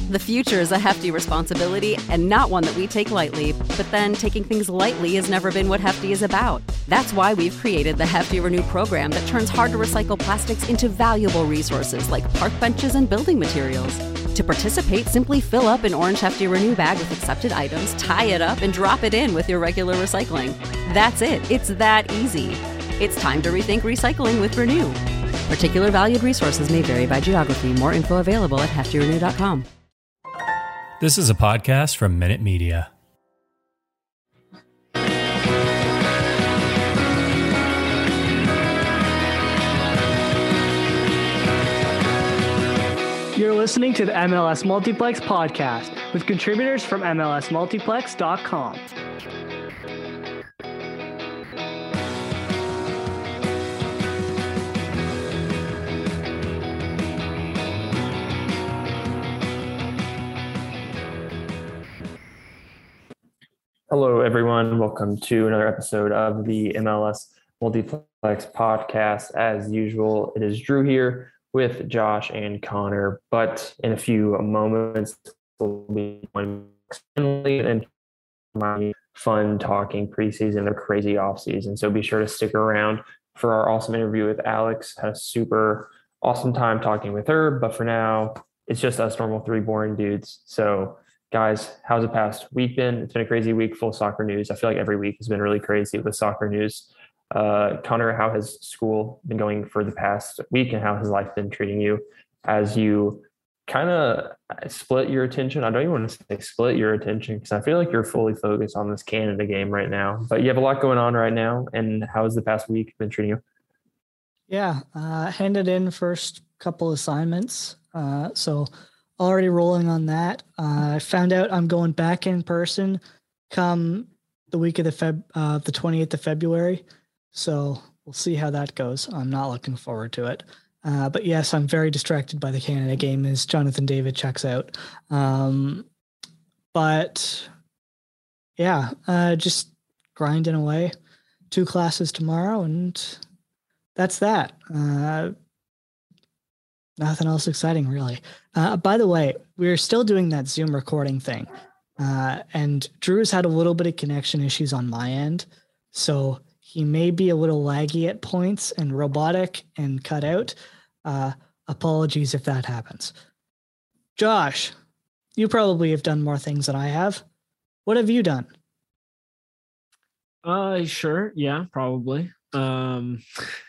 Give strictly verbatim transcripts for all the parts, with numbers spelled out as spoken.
The future is a hefty responsibility and not one that we take lightly, but then taking things lightly has never been what Hefty is about. That's why we've created the Hefty Renew program that turns hard-to-recycle plastics into valuable resources like park benches and building materials. To participate, simply fill up an orange Hefty Renew bag with accepted items, tie it up, and drop it in with your regular recycling. That's it. It's that easy. It's time to rethink recycling with Renew. Particular valued resources may vary by geography. More info available at hefty renew dot com. This is a podcast from Minute Media. You're listening to the M L S Multiplex podcast with contributors from M L S multiplex dot com. Hello, everyone. Welcome to another episode of the M L S Multiplex podcast. As usual, it is Drew here with Josh and Connor, but in a few moments, we'll be and my fun talking preseason or crazy offseason. So be sure to stick around for our awesome interview with Alex. Had a super awesome time talking with her, but for now, it's just us normal three boring dudes. So guys, how's the past week been? It's been a crazy week full of soccer news. I feel like every week has been really crazy with soccer news. Uh, Connor, how has school been going for the past week, and how has life been treating you as you kind of split your attention? I don't even want to say split your attention because I feel like you're fully focused on this Canada game right now, but you have a lot going on right now. And how has the past week been treating you? Yeah, uh, handed in first couple assignments. Uh, so already rolling on that. Uh, I found out I'm going back in person come the week of the Feb, uh, the twenty-eighth of February. So we'll see how that goes. I'm not looking forward to it. Uh, but yes, I'm very distracted by the Canada game as Jonathan David checks out. Um, but yeah, uh, just grinding away. Two classes tomorrow, and that's that. Uh, nothing else exciting, really. Uh, by the way, we're still doing that Zoom recording thing. Uh, and Drew's had a little bit of connection issues on my end. So he may be a little laggy at points and robotic and cut out. Uh, apologies if that happens. Josh, you probably have done more things than I have. What have you done? Uh, sure. Yeah, probably. Um,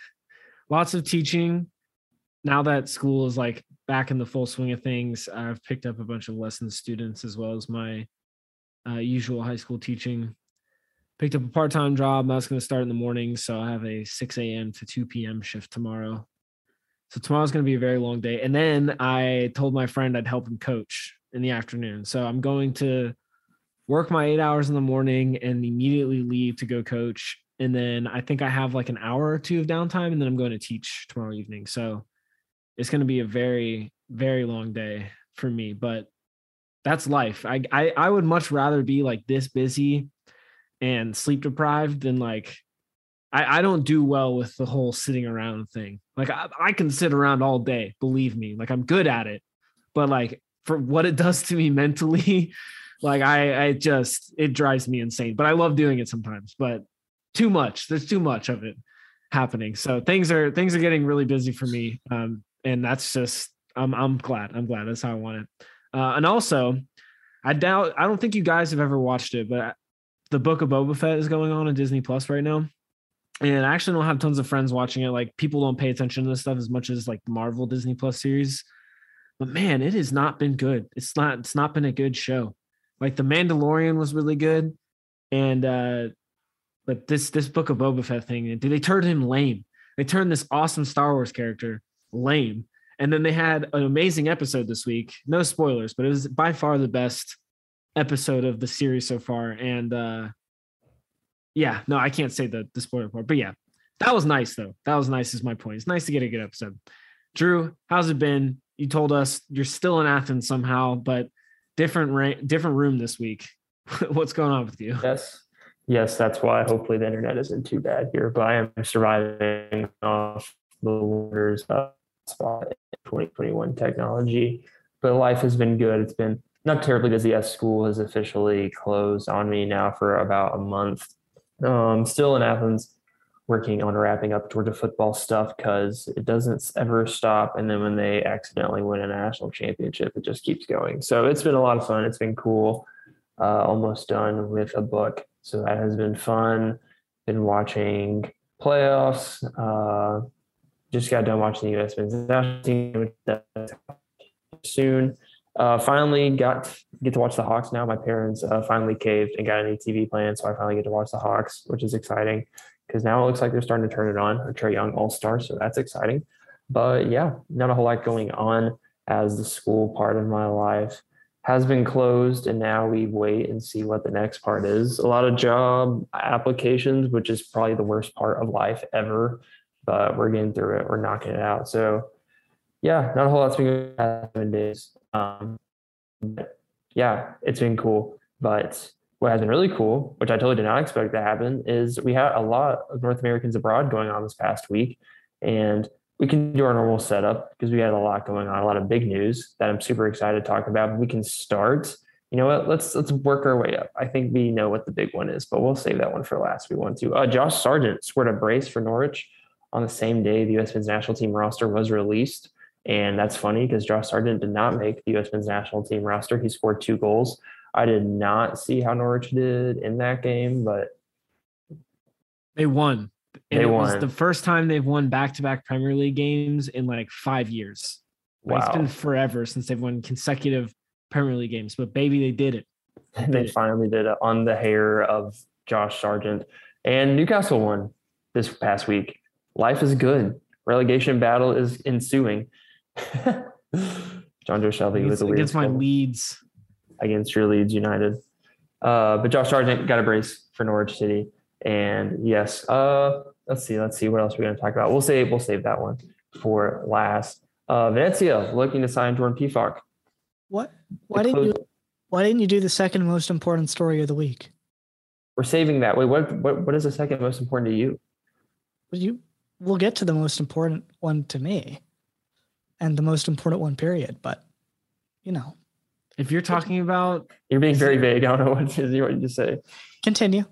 lots of teaching. Now that school is like back in the full swing of things, I've picked up a bunch of lessons students as well as my uh, usual high school teaching. Picked up a part-time job. That's going to start in the morning. So I have a six a.m. to two p.m. shift tomorrow. So tomorrow's going to be a very long day. And then I told my friend I'd help him coach in the afternoon. So I'm going to work my eight hours in the morning and immediately leave to go coach. And then I think I have like an hour or two of downtime, and then I'm going to teach tomorrow evening. So it's going to be a very, very long day for me, but that's life. I, I, I would much rather be like this busy and sleep deprived than like, I, I don't do well with the whole sitting around thing. Like I, I can sit around all day, believe me, like I'm good at it, but like for what it does to me mentally, like I, I just, it drives me insane, but I love doing it sometimes, but too much, there's too much of it happening. So things are, things are getting really busy for me. Um, And that's just, I'm I'm glad. I'm glad. That's how I want it. Uh, and also, I doubt, I don't think you guys have ever watched it, but the Book of Boba Fett is going on on Disney Plus right now. And I actually don't have tons of friends watching it. Like people don't pay attention to this stuff as much as like the Marvel Disney Plus series. But man, it has not been good. It's not, it's not been a good show. Like The Mandalorian was really good. And, uh, but this, this Book of Boba Fett thing, they turned him lame. They turned this awesome Star Wars character lame. And then they had an amazing episode this week. No spoilers, but it was by far the best episode of the series so far. And uh, yeah, no, I can't say the, the spoiler part, but yeah, that was nice though. That was nice is my point. It's nice to get a good episode. Drew, how's it been? You told us you're still in Athens somehow, but different ra- different room this week. What's going on with you? Yes. Yes, that's why hopefully the internet isn't too bad here, but I am surviving off the wonders of spot twenty twenty-one technology. but life has been good. It's been not terribly busy as school has officially closed on me now for about a month. Um, still in Athens, working on wrapping up Georgia football stuff because it doesn't ever stop. And then when they accidentally win a national championship, it just keeps going. So it's been a lot of fun. It's been cool. Uh, almost done with a book. So that has been fun. Been watching playoffs. Uh, just got done watching the U S men's national team soon. Uh, finally got get to watch the Hawks now. My parents uh, finally caved and got a new T V plan, so I finally get to watch the Hawks, which is exciting because now it looks like they're starting to turn it on. A Trae Young All-Star, so that's exciting. But yeah, not a whole lot going on as the school part of my life has been closed, and now we wait and see what the next part is. A lot of job applications, which is probably the worst part of life ever, but we're getting through it. We're knocking it out. So yeah, not a whole lot's been going on seven days. Um, but yeah, it's been cool. But what has been really cool, which I totally did not expect to happen, is we had a lot of North Americans abroad going on this past week. And we can do our normal setup because we had a lot going on, a lot of big news that I'm super excited to talk about. We can start. You know what? Let's let's work our way up. I think we know what the big one is, but we'll save that one for last. We want to. Uh, Josh Sargent scored a brace for Norwich on the same day the U S men's national team roster was released. And that's funny because Josh Sargent did not make the U S men's national team roster. He scored two goals. I did not see how Norwich did in that game, but they won. And they it won. was the first time they've won back-to-back Premier League games in like five years. Wow. It's been forever since they've won consecutive Premier League games, but baby, they did it. They, they did finally it. did it on the hair of Josh Sargent. And Newcastle won this past week. Life is good. Relegation battle is ensuing. John Joe Shelby with a weird against my Leeds. Against your Leeds United. Uh, but Josh Sargent got a brace for Norwich City. And yes, uh, let's see, let's see what else we're going to talk about. We'll save, we'll save that one for last. Uh, Venezia looking to sign Jordan Pefok. What? Why didn't you? Why didn't you do the second most important story of the week? We're saving that. Wait, what? What? What is the second most important to you? You. We'll get to the most important one to me, and the most important one. Period. But, you know, if you're talking about, you're being very vague. I don't know what you want to say. Continue.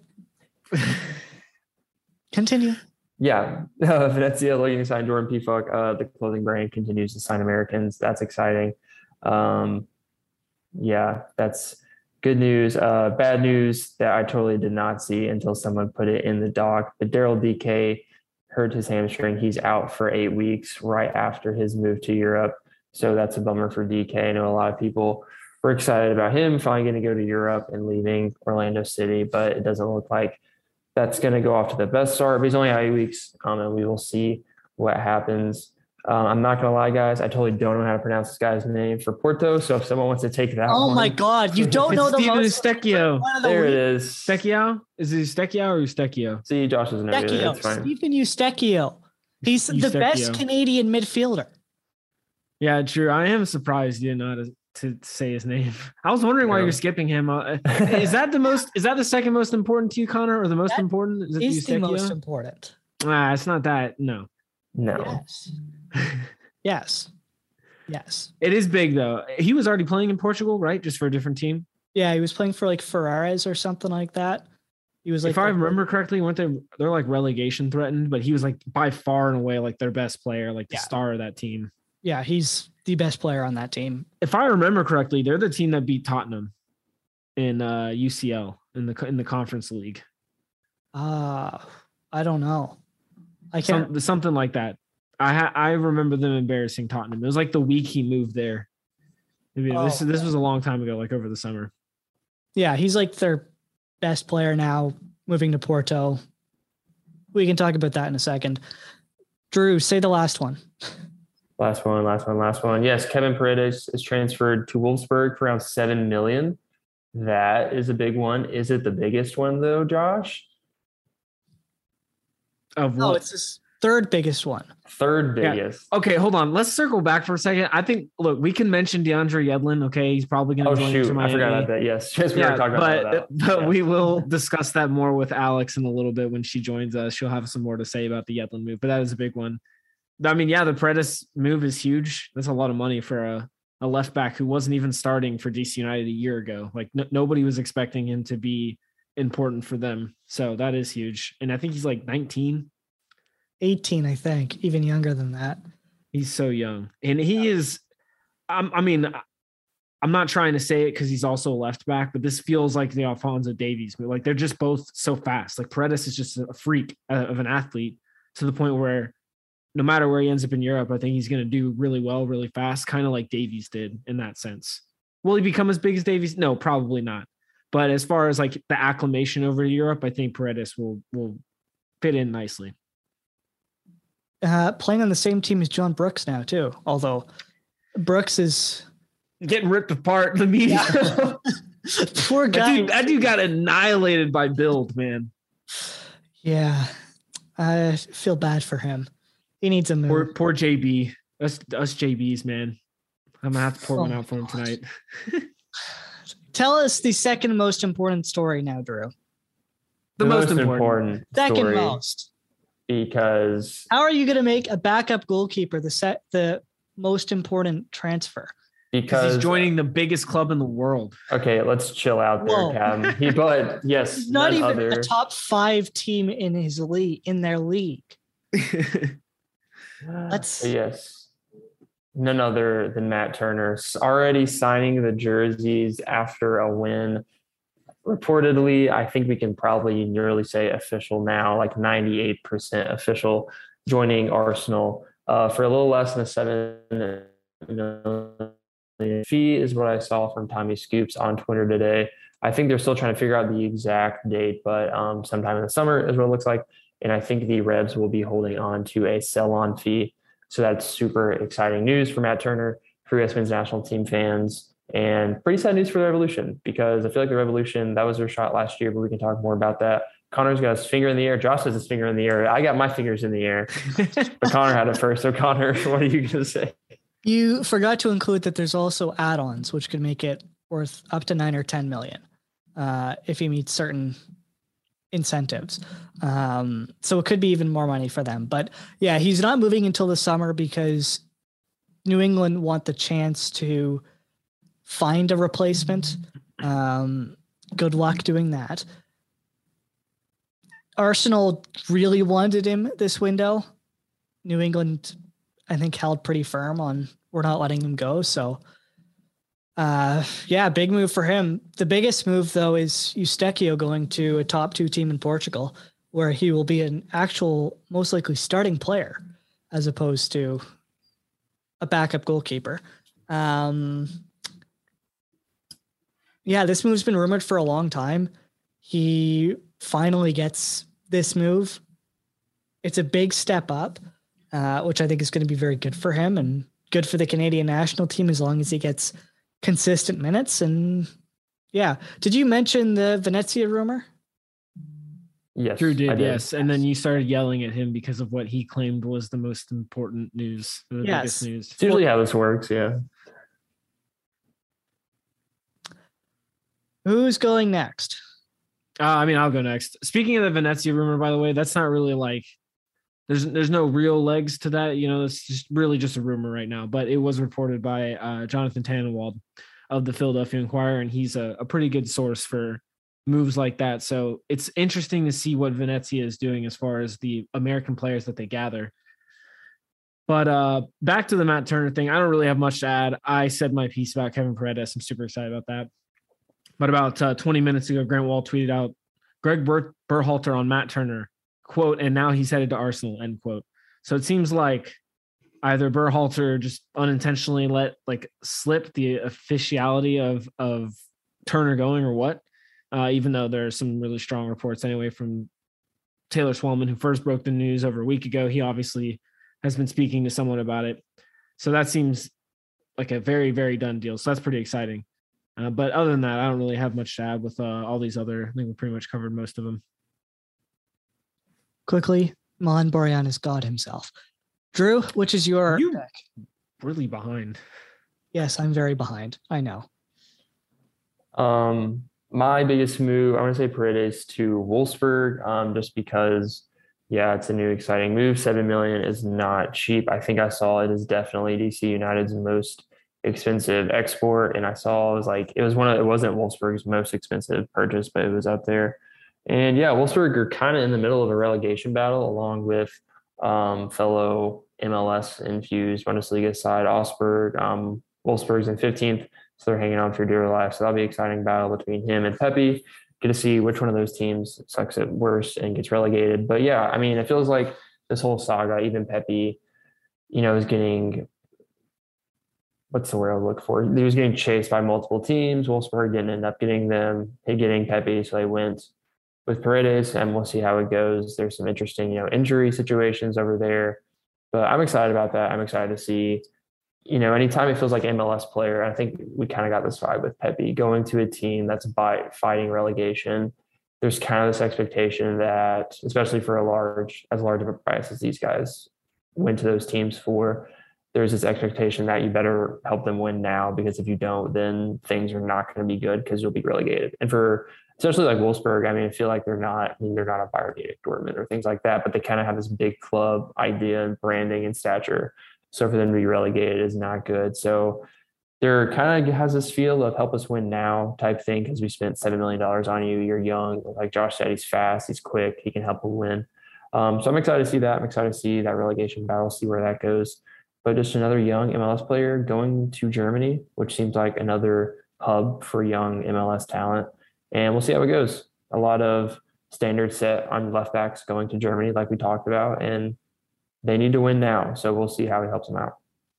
Continue. Yeah, uh, Venezia looking to sign Jordan Pefok. Uh, the clothing brand continues to sign Americans. That's exciting. Um, yeah, that's good news. Uh, bad news that I totally did not see until someone put it in the doc. But Daryl D K hurt his hamstring. He's out for eight weeks right after his move to Europe. So that's a bummer for D K. I know a lot of people were excited about him finally going to go to Europe and leaving Orlando City, but it doesn't look like that's going to go off to the best start. But he's only out eight weeks, um, and we will see what happens. Um, I'm not going to lie, guys. I totally don't know how to pronounce this guy's name for Porto. So if someone wants to take that Oh, one, my God. You don't know the Steven most. Eustechio. there week. it is. Stecchio? Is it Eustechio or Eustechio? See, Josh doesn't know either. Eustechio. It's fine. Stephen Eustechio. He's the Eustechio. best Canadian midfielder. Yeah, true. I am surprised you didn't know how to, to say his name. I was wondering why Yeah. you're skipping him. Uh, is that the most? Is that the second most important to you, Connor, or the most That important? Is it Is the Eustechio? most important. Ah, it's not that. No, No. Yes. Yes. Yes. it is big though. He was already playing in Portugal, right? Just for a different team. Yeah, he was playing for like Ferraris or something like that. He was like, if I the- remember correctly, weren't they? They're like relegation threatened, but he was like by far and away like their best player, like the Yeah. star of that team. yeah, he's the best player on that team. If I remember correctly, they're the team that beat Tottenham in uh, U C L in the in the Conference League. Uh, I don't know. I can't. Some, something like that. I ha- I remember them embarrassing Tottenham. It was like the week he moved there. Maybe Oh, this this okay. was a long time ago, like over the summer. Yeah, he's like their best player now, moving to Porto. We can talk about that in a second. Drew, say the last one. Last one, last one, last one. Yes, Kevin Paredes is transferred to Wolfsburg for around seven million. That is a big one. Is it the biggest one though, Josh? Of No, what? it's his third biggest one. Third Yeah. biggest. Okay, hold on. Let's circle back for a second. I think look, we can mention DeAndre Yedlin. Okay, he's probably going to Oh join shoot, Inter I Miami. forgot about that. Yes, yes, we Yeah, were talking but about that. but Yeah. we will discuss that more with Alex in a little bit when she joins us. She'll have some more to say about the Yedlin move, but that is a big one. I mean, yeah, the Paredes move is huge. That's a lot of money for a a left back who wasn't even starting for D C United a year ago. Like n- nobody was expecting him to be important for them. So that is huge. And I think he's like nineteen. eighteen, I think, even younger than that. He's so young. And he is, I'm, I mean, I'm not trying to say it because he's also a left back, but this feels like the Alphonso Davies move. Like they're just both so fast. Like Paredes is just a freak of an athlete to the point where no matter where he ends up in Europe, I think he's going to do really well, really fast, kind of like Davies did in that sense. Will he become as big as Davies? No, probably not. But as far as like the acclimation over to Europe, I think Paredes will will fit in nicely. Uh, playing on the same team as John Brooks now too. Although Brooks is getting ripped apart in the media. Yeah. Poor guy. That dude, that dude got annihilated by Bild, man. Yeah, I feel bad for him. He needs a move. Poor, poor J B. Us, us J Bs, man. I'm gonna have to pour oh one out for him tonight. Tell us the second most important story now, Drew. The, the most, most important. important second story most. Because how are you going to make a backup goalkeeper the set the most important transfer? Because he's joining the biggest club in the world. Okay, let's chill out there, Whoa. Cam. He, but yes, he's not even other. a top five team in his league in their league. Let's yes. None other than Matt Turner already signing the jerseys after a win. Reportedly, I think we can probably nearly say official now, like ninety-eight percent official, joining Arsenal uh, for a little less than a seven million fee is what I saw from Tommy Scoops on Twitter today. I think they're still trying to figure out the exact date, but um, sometime in the summer is what it looks like. And I think the Rebs will be holding on to a sell-on fee. So that's super exciting news for Matt Turner, for U S men's national team fans, and pretty sad news for the Revolution, because I feel like the Revolution, that was their shot last year, but we can talk more about that. Connor's got his finger in the air. Josh has his finger in the air. I got my fingers in the air, but Connor had it first. So Connor, what are you going to say? You forgot to include that there's also add-ons, which could make it worth up to nine or ten million uh, if he meets certain incentives. Um, so it could be even more money for them. But yeah, he's not moving until the summer because New England want the chance to find a replacement. Um, good luck doing that. Arsenal really wanted him this window. New England, I think, held pretty firm on we're not letting him go. So Uh, yeah, big move for him. The biggest move, though, is Eustachio going to a top two team in Portugal, where he will be an actual, most likely starting player, as opposed to a backup goalkeeper. Um, yeah, this move's been rumored for a long time. He finally gets this move. It's a big step up, uh, which I think is going to be very good for him and good for the Canadian national team as long as he gets consistent minutes. And yeah, did you mention the Venezia rumor? Yes, Drew did, I did. yes. And then you started yelling at him because of what he claimed was the most important news, the Yes. biggest news. It's usually how this works, yeah. Who's going next? Uh, I mean, I'll go next. Speaking of the Venezia rumor, by the way, that's not really like there's there's no real legs to that. You know, it's just really just a rumor right now. But it was reported by uh, Jonathan Tannenwald of the Philadelphia Inquirer, and he's a, a pretty good source for moves like that. So it's interesting to see what Venezia is doing as far as the American players that they gather. But uh, back to the Matt Turner thing, I don't really have much to add. I said my piece about Kevin Paredes. I'm super excited about that. But about uh, twenty minutes ago, Grant Wall tweeted out Greg Ber- Berhalter on Matt Turner, quote, and now he's headed to Arsenal, end quote. So it seems like either Berhalter just unintentionally let like slip the officiality of, of Turner going or what, uh, even though there are some really strong reports anyway from Taylor Swallman, who first broke the news over a week ago. He obviously has been speaking to someone about it. So that seems like a very, very done deal. So that's pretty exciting. Uh, but other than that, I don't really have much to add with uh, all these other, I think we pretty much covered most of them. Quickly, Milan Borjan is God himself. Drew, which is your You pick? really behind. Yes, I'm very behind. I know. Um, my biggest move, I want to say Paredes to Wolfsburg, um, just because, yeah, it's a new exciting move. Seven million is not cheap. I think I saw it is definitely D C United's most expensive export. And I saw it was like, it was one of, it wasn't Wolfsburg's most expensive purchase, but it was up there. And yeah, Wolfsburg are kind of in the middle of a relegation battle along with um, fellow M L S infused Bundesliga side Augsburg. Um, Wolfsburg's in fifteenth, so they're hanging on for dear life. So that'll be an exciting battle between him and Pepe. Get to see which one of those teams sucks at worst and gets relegated. But yeah, I mean, it feels like this whole saga, even Pepe, you know, is getting, what's the word I look for? He was getting chased by multiple teams. Wolfsburg didn't end up getting them, getting Pepe, so they went with Paredes, and we'll see how it goes. There's some interesting, you know, injury situations over there, but I'm excited about that. I'm excited to see, you know, anytime it feels like M L S player, I think we kind of got this vibe with Pepe going to a team that's by fighting relegation. There's kind of this expectation that, especially for a large, as large of a price as these guys went to those teams for, there's this expectation that you better help them win now, because if you don't, then things are not going to be good because you'll be relegated. And for especially like Wolfsburg, I mean, I feel like they're not, I mean, they're not a Bayern Munich, Dortmund or things like that, but they kind of have this big club idea and branding and stature. So for them to be relegated is not good. So there kind of has this feel of help us win now type thing, because we spent seven million dollars on you. You're young. Like Josh said, he's fast, he's quick, he can help them win. Um, so I'm excited to see that. I'm excited to see that relegation battle, see where that goes. But just another young M L S player going to Germany, which seems like another hub for young M L S talent. And we'll see how it goes. A lot of standards set on left backs going to Germany, like we talked about, and they need to win now. So we'll see how he helps them out.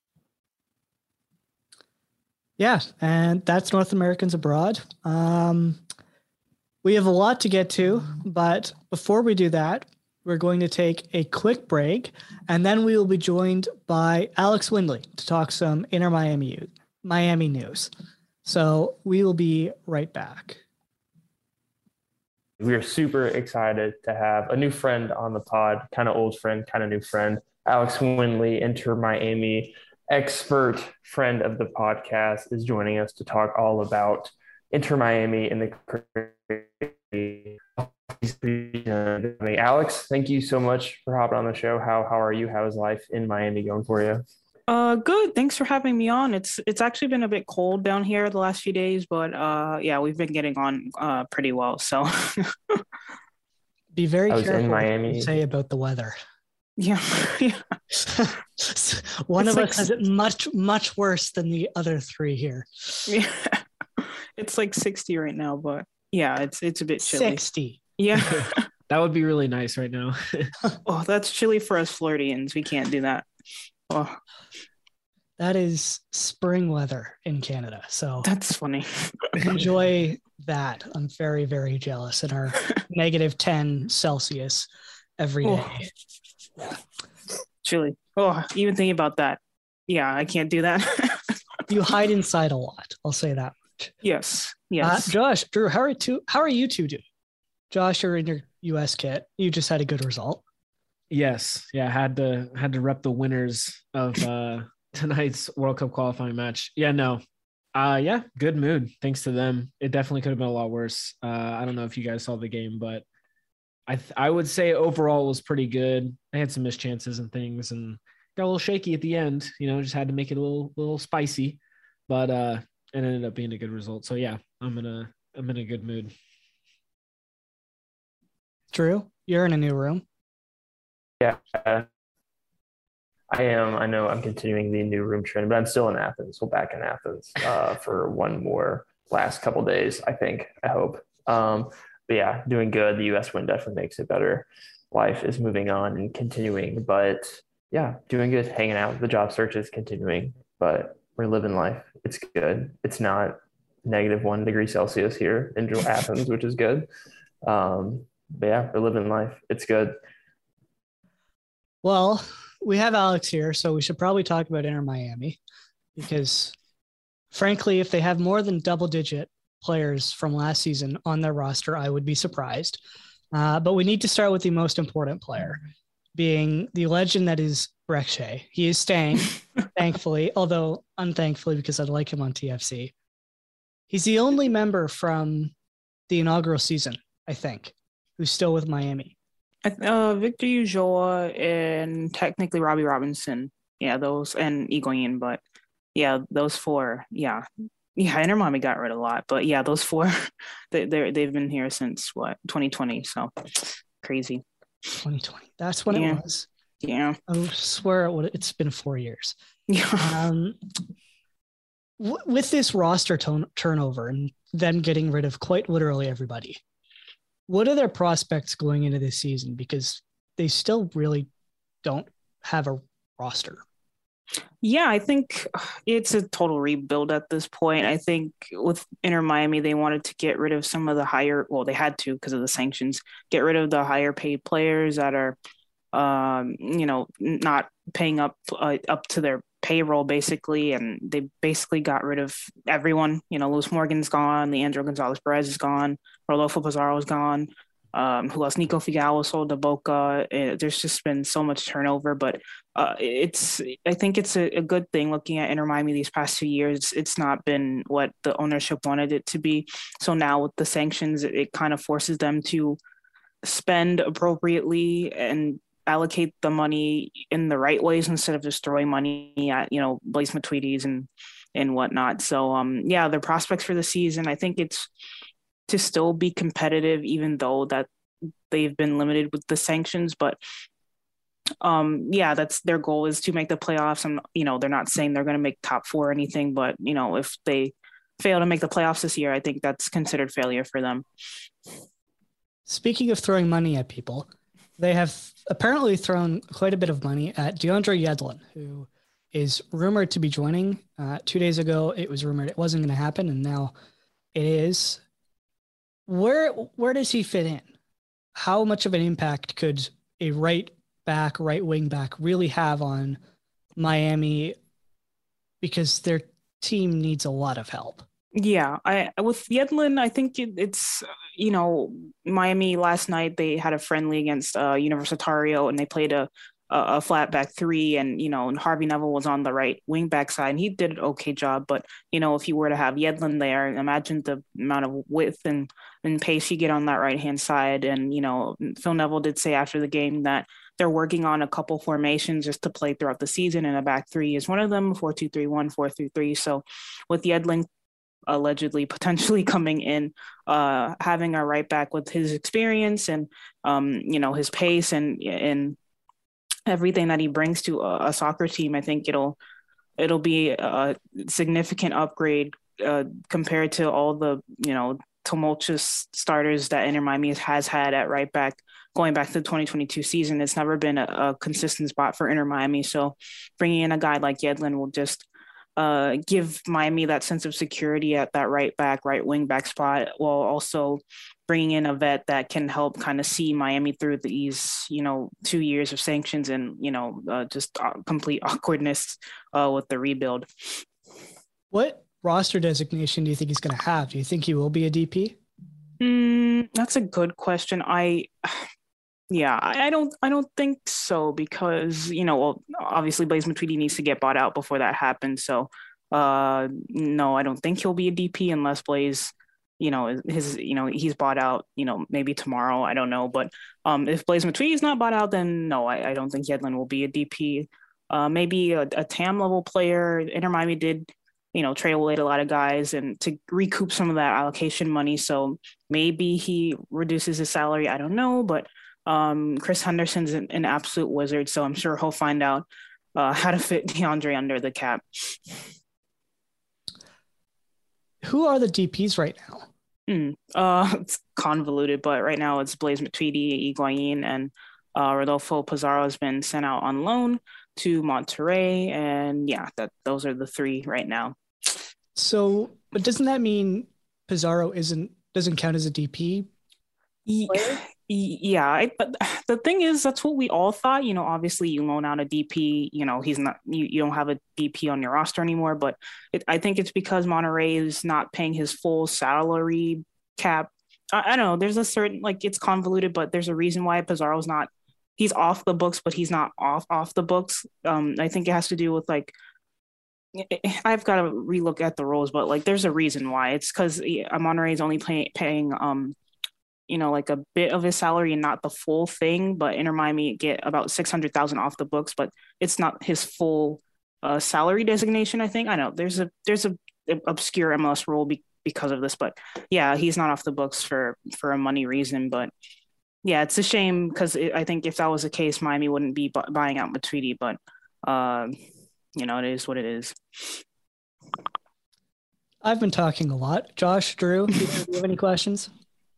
Yeah, and that's North Americans abroad. Um, we have a lot to get to, but before we do that, we're going to take a quick break, and then we will be joined by Alex Windley to talk some Inter Miami Miami news. So we will be right back. We are super excited to have a new friend on the pod, kind of old friend, kind of new friend, Alex Windley, Inter Miami expert friend of the podcast, is joining us to talk all about Inter Miami and the Alex, thank you so much for hopping on the show. How how are you? How is life in Miami going for you? Uh, good. Thanks for having me on. It's it's actually been a bit cold down here the last few days, but uh, yeah, we've been getting on uh pretty well. So be very I careful in Miami. what you say about the weather. Yeah, yeah. One it's of like, us has it much much worse than the other three here. Yeah, it's like sixty right now, but yeah, it's it's a bit chilly. sixty. Yeah. That would be really nice right now. Oh, that's chilly for us Floridians. We can't do that. Oh. That is spring weather in Canada. So that's funny. Enjoy that. I'm very, very jealous in our negative ten Celsius every day. Oh. Chilly. Oh, even thinking about that. Yeah, I can't do that. You hide inside a lot. I'll say that much. Yes. Yes. Uh, Josh, Drew, how are, two, how are you two doing? Josh, you're in your U S kit. You just had a good result. Yes. Yeah. I had to, had to rep the winners of uh, tonight's World Cup qualifying match. Yeah, no. Uh, yeah. Good mood. Thanks to them. It definitely could have been a lot worse. Uh, I don't know if you guys saw the game, but I, th- I would say overall it was pretty good. I had some missed chances and things and got a little shaky at the end, you know, just had to make it a little, little spicy, but uh, it ended up being a good result. So yeah, I'm in a, I'm in a good mood. Drew, you're in a new room. Yeah, I am. I know I'm continuing the new room trend, but I'm still in Athens. We're back in Athens uh, for one more last couple days, I think, I hope. Um, but yeah, doing good. The U S win definitely makes it better. Life is moving on and continuing, but yeah, doing good, hanging out. The job search is continuing, but we're living life. It's good. It's not negative one degree Celsius here in Athens, which is good. Um, But yeah, we're living life. It's good. Well, we have Alex here, so we should probably talk about Inter Miami because, frankly, if they have more than double-digit players from last season on their roster, I would be surprised. Uh, but we need to start with the most important player, being the legend that is Brek Shea. He is staying, thankfully, although unthankfully because I'd like him on T F C. He's the only member from the inaugural season, I think, who's still with Miami. Uh, Victor Ulloa and technically Robbie Robinson. Yeah, those and Higuain, but yeah, those four, yeah. Yeah, Inter Miami got rid of a lot, but yeah, those four, they they they've been here since what twenty twenty, so crazy. twenty twenty. That's when Yeah. it was. Yeah. I swear it would, it's been four years. Yeah. Um, w- with this roster ton- turnover and them getting rid of quite literally everybody, what are their prospects going into this season? Because they still really don't have a roster. Yeah, I think it's a total rebuild at this point. I think with Inter Miami, they wanted to get rid of some of the higher, well, they had to because of the sanctions, get rid of the higher paid players that are, um, you know, not paying up uh, up to their payroll basically, and they basically got rid of everyone. You know, Luis Morgan's gone, Leandro Gonzalez Perez is gone, Rodolfo Pizarro is gone. Um, who else? Nico Figal sold to Boca. Uh, there's just been so much turnover, but uh, it's. I think it's a, a good thing looking at Inter Miami these past two years. It's not been what the ownership wanted it to be. So now with the sanctions, it, it kind of forces them to spend appropriately and allocate the money in the right ways instead of just throwing money at, you know, Blaise Matuides and and whatnot. So um, yeah, their prospects for the season, I think it's to still be competitive, even though that they've been limited with the sanctions. But um, yeah, that's their goal is to make the playoffs. And, you know, they're not saying they're going to make top four or anything, but, you know, if they fail to make the playoffs this year, I think that's considered failure for them. Speaking of throwing money at people, they have apparently thrown quite a bit of money at DeAndre Yedlin, who is rumored to be joining. Uh, two days ago, it was rumored it wasn't going to happen, and now it is. Where where does he fit in? How much of an impact could a right back, right wing back really have on Miami? Because their team needs a lot of help. Yeah, I with Yedlin, I think it, it's, you know, Miami last night, they had a friendly against uh, Universitario, and they played a a flat back three, and, you know, and Harvey Neville was on the right wing back side, and he did an okay job. But, you know, if you were to have Yedlin there, imagine the amount of width and, and pace you get on that right hand side. And, you know, Phil Neville did say after the game that they're working on a couple formations just to play throughout the season, and a back three is one of them, four two three one, four three three. So with Yedlin allegedly potentially coming in, uh, having a right back with his experience and, um, you know, his pace and and everything that he brings to a, a soccer team, I think it'll it'll be a significant upgrade uh, compared to all the, you know, tumultuous starters that Inter Miami has had at right back going back to the twenty twenty-two season. It's never been a, a consistent spot for Inter Miami. So bringing in a guy like Yedlin will just uh, give Miami that sense of security at that right back, right wing back spot, while also bringing in a vet that can help kind of see Miami through these, you know, two years of sanctions and, you know, uh, just uh, complete awkwardness uh, with the rebuild. What roster designation do you think he's going to have? Do you think he will be a D P? Mm, that's a good question. I, yeah, I, I don't, I don't think so, because, you know, well, obviously Blaise Matuidi needs to get bought out before that happens. So, uh, no, I don't think he'll be a D P unless Blaise, you know, his, you know, he's bought out, you know, maybe tomorrow. I don't know. But um, if Blaise Matuidi is not bought out, then no, I, I don't think Yedlin will be a D P. Uh, maybe a, a T A M level player. Inter Miami did, you know, trade away a lot of guys and to recoup some of that allocation money. So maybe he reduces his salary. I don't know. But um, Chris Henderson's an, an absolute wizard. So I'm sure he'll find out uh, how to fit DeAndre under the cap. Who are the D Ps right now? Mm, uh, it's convoluted, but right now it's Blaise Matuidi, Higuain, and uh, Rodolfo Pizarro has been sent out on loan to Monterrey, and yeah, that those are the three right now. So, but doesn't that mean Pizarro isn't doesn't count as a D P player? Yeah, I, but the thing is, that's what we all thought. You know, obviously, you loan out a D P. You know, he's not. You, you don't have a D P on your roster anymore. But it, I think it's because Monterrey is not paying his full salary cap. I, I don't know. There's a certain, like, it's convoluted, but there's a reason why Pizarro's not. He's off the books, but he's not off off the books. Um, I think it has to do with, like, I've got to relook at the rules, but like, there's a reason why. It's because Monterrey is only pay, paying um. you know, like a bit of his salary and not the full thing, but Inter Miami get about six hundred thousand off the books, but it's not his full a salary designation. I think I know there's a there's a, a obscure M L S rule be, because of this, but yeah, he's not off the books for for a money reason. But yeah, it's a shame because I think if that was the case, Miami wouldn't be bu- buying out Matuidi. But uh, you know, it is what it is. I've been talking a lot. Josh, Drew, do you have any questions?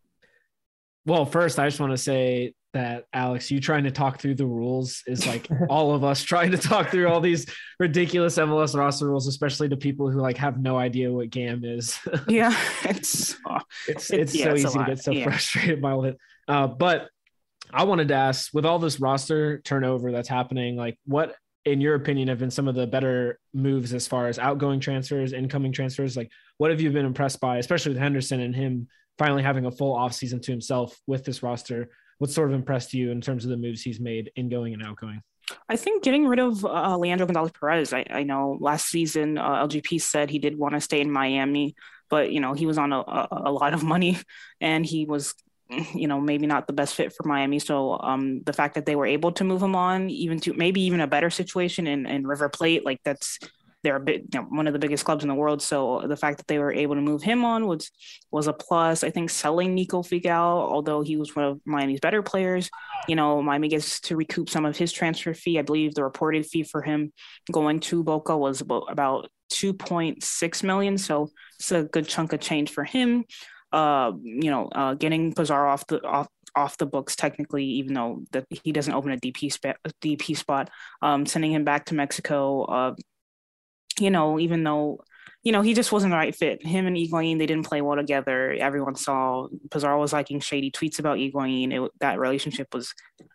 Well, first, I just want to say that, Alex, you trying to talk through the rules is like all of us trying to talk through all these ridiculous M L S roster rules, especially to people who like have no idea what G A M is. Yeah, it's it's it's, it's yeah, so it's easy to get so yeah. frustrated by all it. Uh, but I wanted to ask, with all this roster turnover that's happening, like what, in your opinion, have been some of the better moves as far as outgoing transfers, incoming transfers? Like, what have you been impressed by, especially with Henderson and him finally having a full offseason to himself with this roster? What sort of impressed you in terms of the moves he's made ingoing and outgoing? I think getting rid of uh, Leandro Gonzalez-Perez. I, I know last season uh, L G P said he did want to stay in Miami, but, you know, he was on a, a, a lot of money and he was, you know, maybe not the best fit for Miami. So um, the fact that they were able to move him on even to maybe even a better situation in, in River Plate, like that's, they're a bit, you know, one of the biggest clubs in the world. So the fact that they were able to move him on was was a plus. I think selling Nico Figal, although he was one of Miami's better players, you know, Miami gets to recoup some of his transfer fee. I believe the reported fee for him going to Boca was about, about two point six million. So it's a good chunk of change for him. Uh, you know, uh, getting Pizarro off the off off the books technically, even though that he doesn't open a D P spot, D P spot, um, sending him back to Mexico. Uh, you know, even though, you know, he just wasn't the right fit. Him and Higuain, they didn't play well together. Everyone saw Pizarro was liking shady tweets about Higuain. It, that relationship was,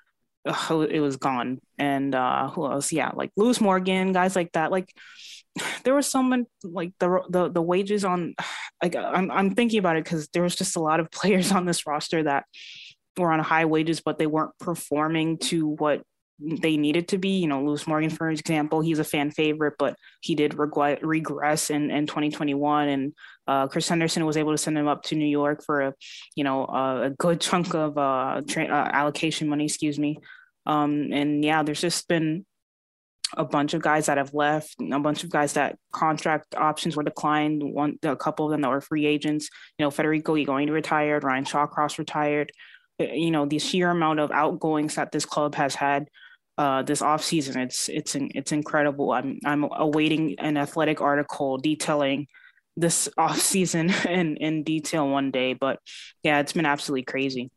uh, it was gone. And uh, who else? Yeah, like Lewis Morgan, guys like that. Like there was someone like the the the wages on. Like I'm I'm thinking about it because there was just a lot of players on this roster that were on high wages, but they weren't performing to what they needed to be. You know, Lewis Morgan, for example, he's a fan favorite, but he did reg- regress in, in twenty twenty-one. And uh, Chris Henderson was able to send him up to New York for a, you know, uh, a good chunk of uh, tra- uh, allocation money, excuse me. Um, and yeah, there's just been a bunch of guys that have left, a bunch of guys that contract options were declined. One, a couple of them that were free agents. You know, Federico Higuain retired, Ryan Shawcross retired. You know, the sheer amount of outgoings that this club has had uh, this offseason, it's it's it's incredible. I'm I'm awaiting an Athletic article detailing this offseason in in detail one day. But yeah, it's been absolutely crazy.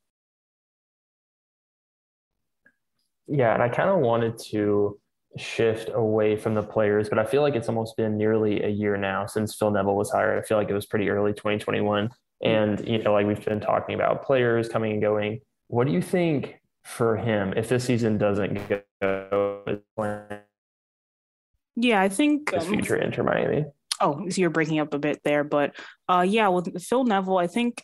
Yeah, and I kind of wanted to shift away from the players, but I feel like it's almost been nearly a year now since Phil Neville was hired. I feel like it was pretty early twenty twenty-one. And, you know, like we've been talking about players coming and going. What do you think for him if this season doesn't go as planned? Yeah, I think his future um, Inter Miami. Oh, so you're breaking up a bit there, but uh, yeah, with Phil Neville, I think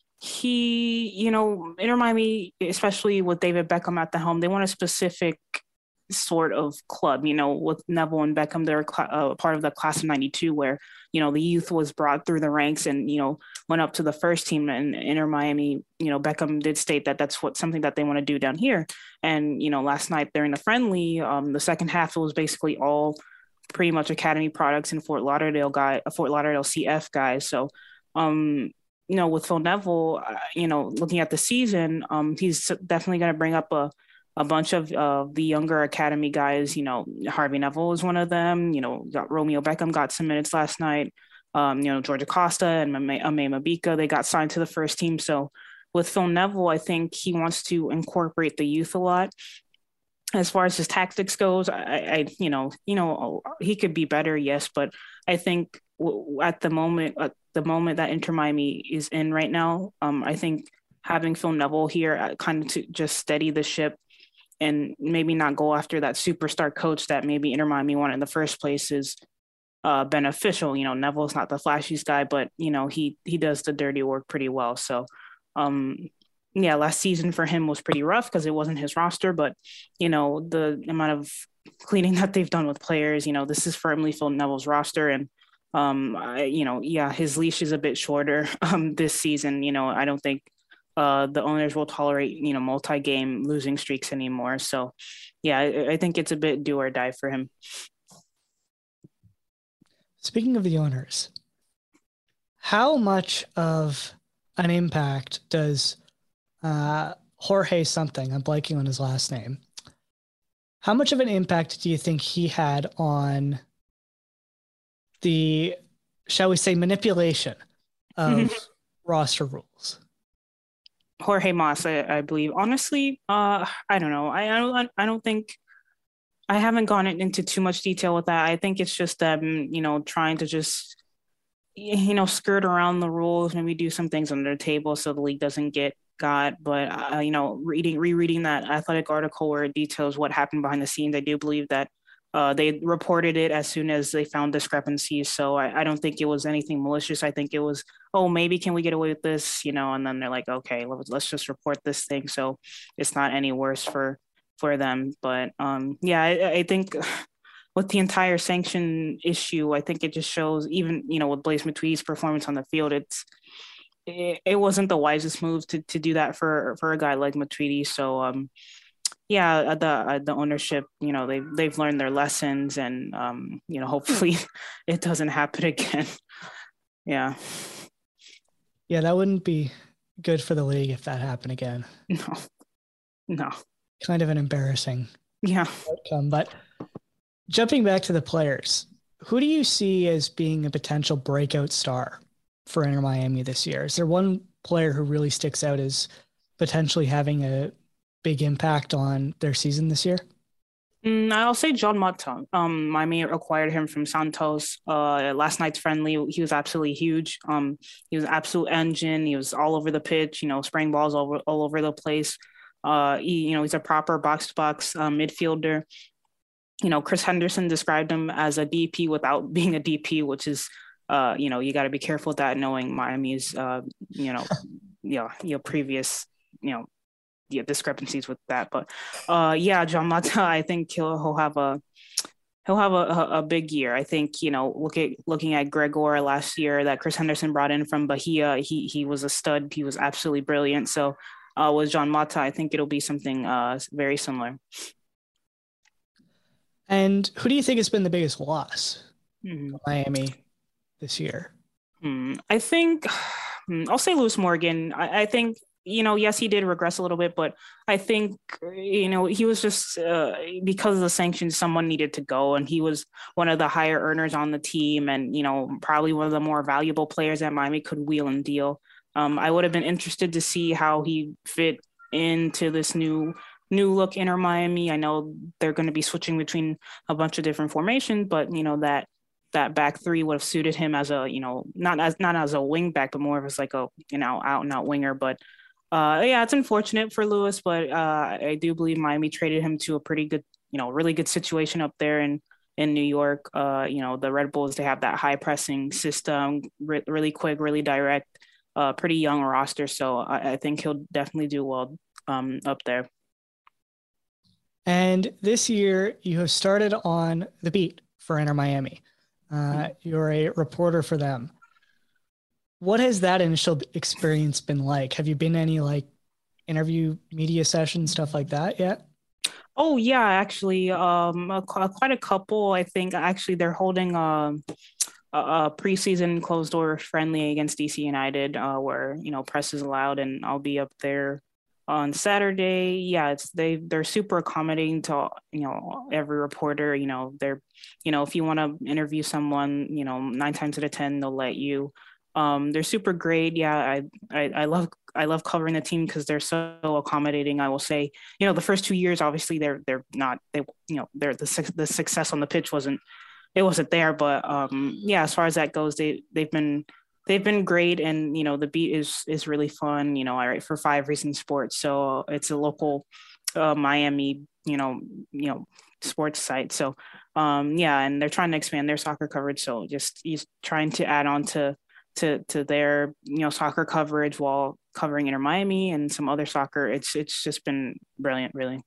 he, you know, Inter Miami, especially with David Beckham at the helm, they want a specific sort of club. You know, with Neville and Beckham, they're uh, part of the class of ninety-two, where, you know, the youth was brought through the ranks and, you know, went up to the first team. And Inter Miami, you know, Beckham did state that that's what something that they want to do down here. And, you know, last night during the friendly, um, the second half, it was basically all pretty much academy products and Fort Lauderdale guy, Fort Lauderdale C F guys. So, um, you know, with Phil Neville, uh, you know, looking at the season, um, he's definitely going to bring up a a bunch of uh, the younger academy guys. You know, Harvey Neville was one of them. You know, got Romeo Beckham got some minutes last night. Um, you know, George Acosta and Ame Mabika, they got signed to the first team. So with Phil Neville, I think he wants to incorporate the youth a lot. As far as his tactics goes, I, I you know, you know, he could be better, yes, but I think w- at the moment, at the moment that Inter Miami is in right now, um, I think having Phil Neville here kind of to just steady the ship and maybe not go after that superstar coach that maybe Inter Miami wanted in the first place is uh, beneficial. You know, Neville's not the flashiest guy, but, you know, he he does the dirty work pretty well. So, um, yeah, last season for him was pretty rough because it wasn't his roster. But, you know, the amount of cleaning that they've done with players, you know, this is firmly Phil Neville's roster. And, um, I, you know, yeah, his leash is a bit shorter um, this season. You know, I don't think Uh, the owners will tolerate, you know, multi-game losing streaks anymore. So, yeah, I, I think it's a bit do or die for him. speaking of the owners, how much of an impact does uh, Jorge something, I'm blanking on his last name, how much of an impact do you think he had on the, shall we say, manipulation of roster rules? Jorge Mas, I, I believe. Honestly, uh, I don't know. I, I don't. I don't think. I haven't gone into too much detail with that. I think it's just them, you know, trying to just, you know, skirt around the rules, maybe do some things under the table so the league doesn't get got. But uh, you know, reading, rereading that Athletic article where it details what happened behind the scenes, I do believe that uh, they reported it as soon as they found discrepancies. So I, I don't think it was anything malicious. I think it was, oh, maybe can we get away with this, you know? And then they're like, okay, let's, let's just report this thing so it's not any worse for for them. But um, yeah, I, I think with the entire sanction issue, I think it just shows, even, you know, with Blaise Matuidi's performance on the field, it's it, it wasn't the wisest move to to do that for for a guy like Matuidi. So um, yeah, the uh, the ownership, you know, they they've learned their lessons, and um, you know, hopefully it doesn't happen again. Yeah. Yeah, that wouldn't be good for the league if that happened again. No. No. Kind of an embarrassing yeah outcome. But jumping back to the players, who do you see as being a potential breakout star for Inter Miami this year? Is there one player who really sticks out as potentially having a big impact on their season this year? Mm, I'll say Jean Mota. Um, Miami acquired him from Santos. Uh, last night's friendly, he was absolutely huge. Um, he was an absolute engine. He was all over the pitch, you know, spraying balls all over, all over the place. Uh, he, you know, he's a proper box-to-box uh, midfielder. You know, Chris Henderson described him as a D P without being a D P, which is, uh, you know, you got to be careful with that, knowing Miami's, uh, you know, yeah, you know, previous, you know, yeah, discrepancies with that. But uh, yeah, Jean Mota, I think he'll, he'll have a he'll have a, a big year. I think, you know, look at looking at Gregor last year that Chris Henderson brought in from Bahia. He he was a stud. He was absolutely brilliant. So. Uh, with Jean Mota, I think it'll be something uh, very similar. And who do you think has been the biggest loss mm-hmm. for Miami this year? Mm, I think I'll say Lewis Morgan. I, I think, you know, yes, he did regress a little bit, but I think, you know, he was just uh, because of the sanctions, someone needed to go, and he was one of the higher earners on the team, and, you know, probably one of the more valuable players that Miami could wheel and deal. Um, I would have been interested to see how he fit into this new new look Inter Miami. I know they're going to be switching between a bunch of different formations, but, you know, that that back three would have suited him as a, you know, not as not as a wing back, but more of as like a, you know, out and out winger. But uh, yeah, it's unfortunate for Lewis, but uh, I do believe Miami traded him to a pretty good, you know, really good situation up there in in New York. Uh, you know, the Red Bulls, they have that high pressing system, re- really quick, really direct. Uh, pretty young roster, so I, I think he'll definitely do well um, up there. And this year, you have started on the beat for Inter Miami. Uh, you're a reporter for them. What has that initial experience been like? Have you been to any like interview media sessions, stuff like that yet? Oh yeah, actually, um, a, quite a couple. I think actually they're holding um. a preseason closed door friendly against D C United, uh, where, you know, press is allowed, and I'll be up there on Saturday. Yeah, it's they they're super accommodating to, you know, every reporter. You know, they're, you know, if you want to interview someone, you know, nine times out of ten they'll let you. Um, they're super great. Yeah, I I, I love I love covering the team because they're so accommodating. I will say, you know, the first two years, obviously they're they're not they you know they're the the success on the pitch wasn't. It wasn't there, but um, yeah, as far as that goes, they they've been they've been great, and, you know, the beat is is really fun. You know, I write for Five Reasons Sports, so it's a local uh, Miami, you know, you know, sports site. So um, yeah, and they're trying to expand their soccer coverage. So just he's trying to add on to to to their, you know, soccer coverage while covering Inter Miami and some other soccer. It's it's just been brilliant, really.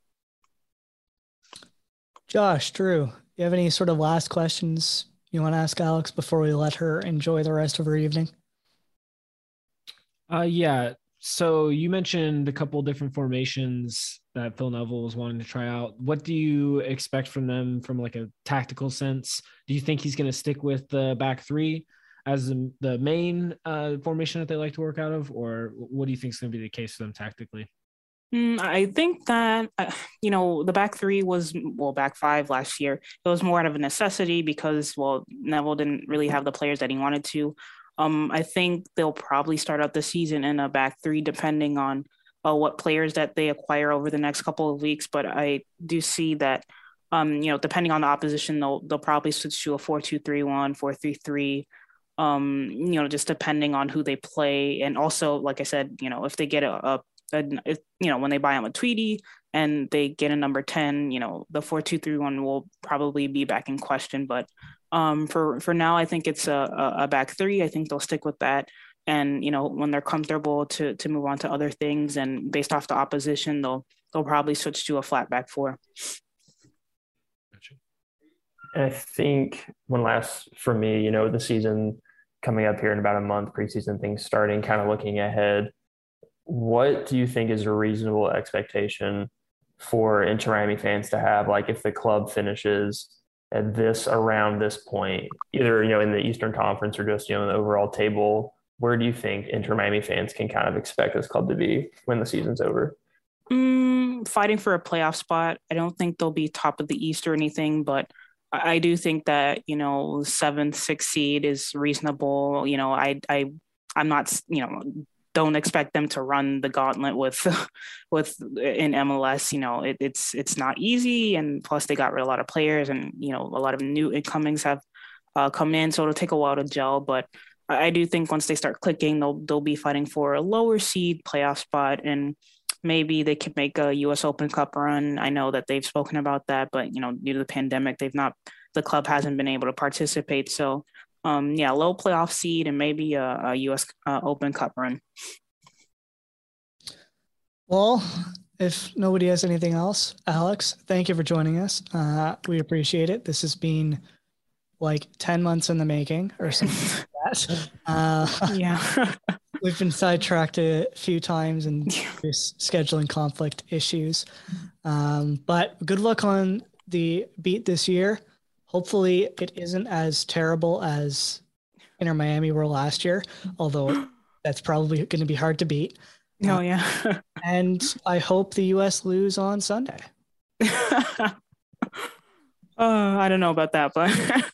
Josh, Drew, you have any sort of last questions you want to ask Alex before we let her enjoy the rest of her evening? Uh, yeah. so you mentioned a couple different formations that Phil Neville was wanting to try out. What do you expect from them from like a tactical sense? Do you think he's going to stick with the back three as the, the main uh, formation that they like to work out of, or what do you think is going to be the case for them tactically? Mm, I think that, uh, you know, the back three was, well, back five last year. It was more out of a necessity because, well, Neville didn't really have the players that he wanted to. Um, I think they'll probably start out the season in a back three, depending on uh, what players that they acquire over the next couple of weeks. But I do see that, um, you know, depending on the opposition, they'll they'll probably switch to a four two three one, four three three. Um, you know, just depending on who they play, and also, like I said, you know, if they get a, a, a if, you know, when they buy him a Tweedy and they get a number ten, you know, the four two three one will probably be back in question, but. Um, for, for now, I think it's a, a back three. I think they'll stick with that. And, you know, when they're comfortable to to move on to other things and based off the opposition, they'll they'll probably switch to a flat back four. And I think one last for me, you know, the season coming up here in about a month, preseason things starting, kind of looking ahead. What do you think is a reasonable expectation for Inter Miami fans to have? Like if the club finishes at this around this point, either, you know, in the Eastern Conference or just, you know, in the overall table, where do you think Inter Miami fans can kind of expect this club to be when the season's over? Mm, fighting for a playoff spot. I don't think they'll be top of the East or anything, but I, I do think that, you know, seventh, sixth seed is reasonable. You know, I, I, I'm not, you know, don't expect them to run the gauntlet with, with in M L S. You know, it, it's it's not easy, and plus they got rid of a lot of players, and you know a lot of new incomings have uh, come in, so it'll take a while to gel. But I, I do think once they start clicking, they'll they'll be fighting for a lower seed playoff spot, and maybe they could make a U S Open Cup run. I know that they've spoken about that, but you know, due to the pandemic, they've not the club hasn't been able to participate. So. Um, yeah, low playoff seed and maybe a, a U S uh, Open Cup run. Well, if nobody has anything else, Alex, thank you for joining us. Uh, we appreciate it. This has been like ten months in the making or something like that. Uh, yeah. We've been sidetracked a few times and scheduling conflict issues. Um, but good luck on the beat this year. Hopefully it isn't as terrible as Inter Miami were last year, although that's probably going to be hard to beat. Oh, yeah. And I hope the U S lose on Sunday. uh, I don't know about that, but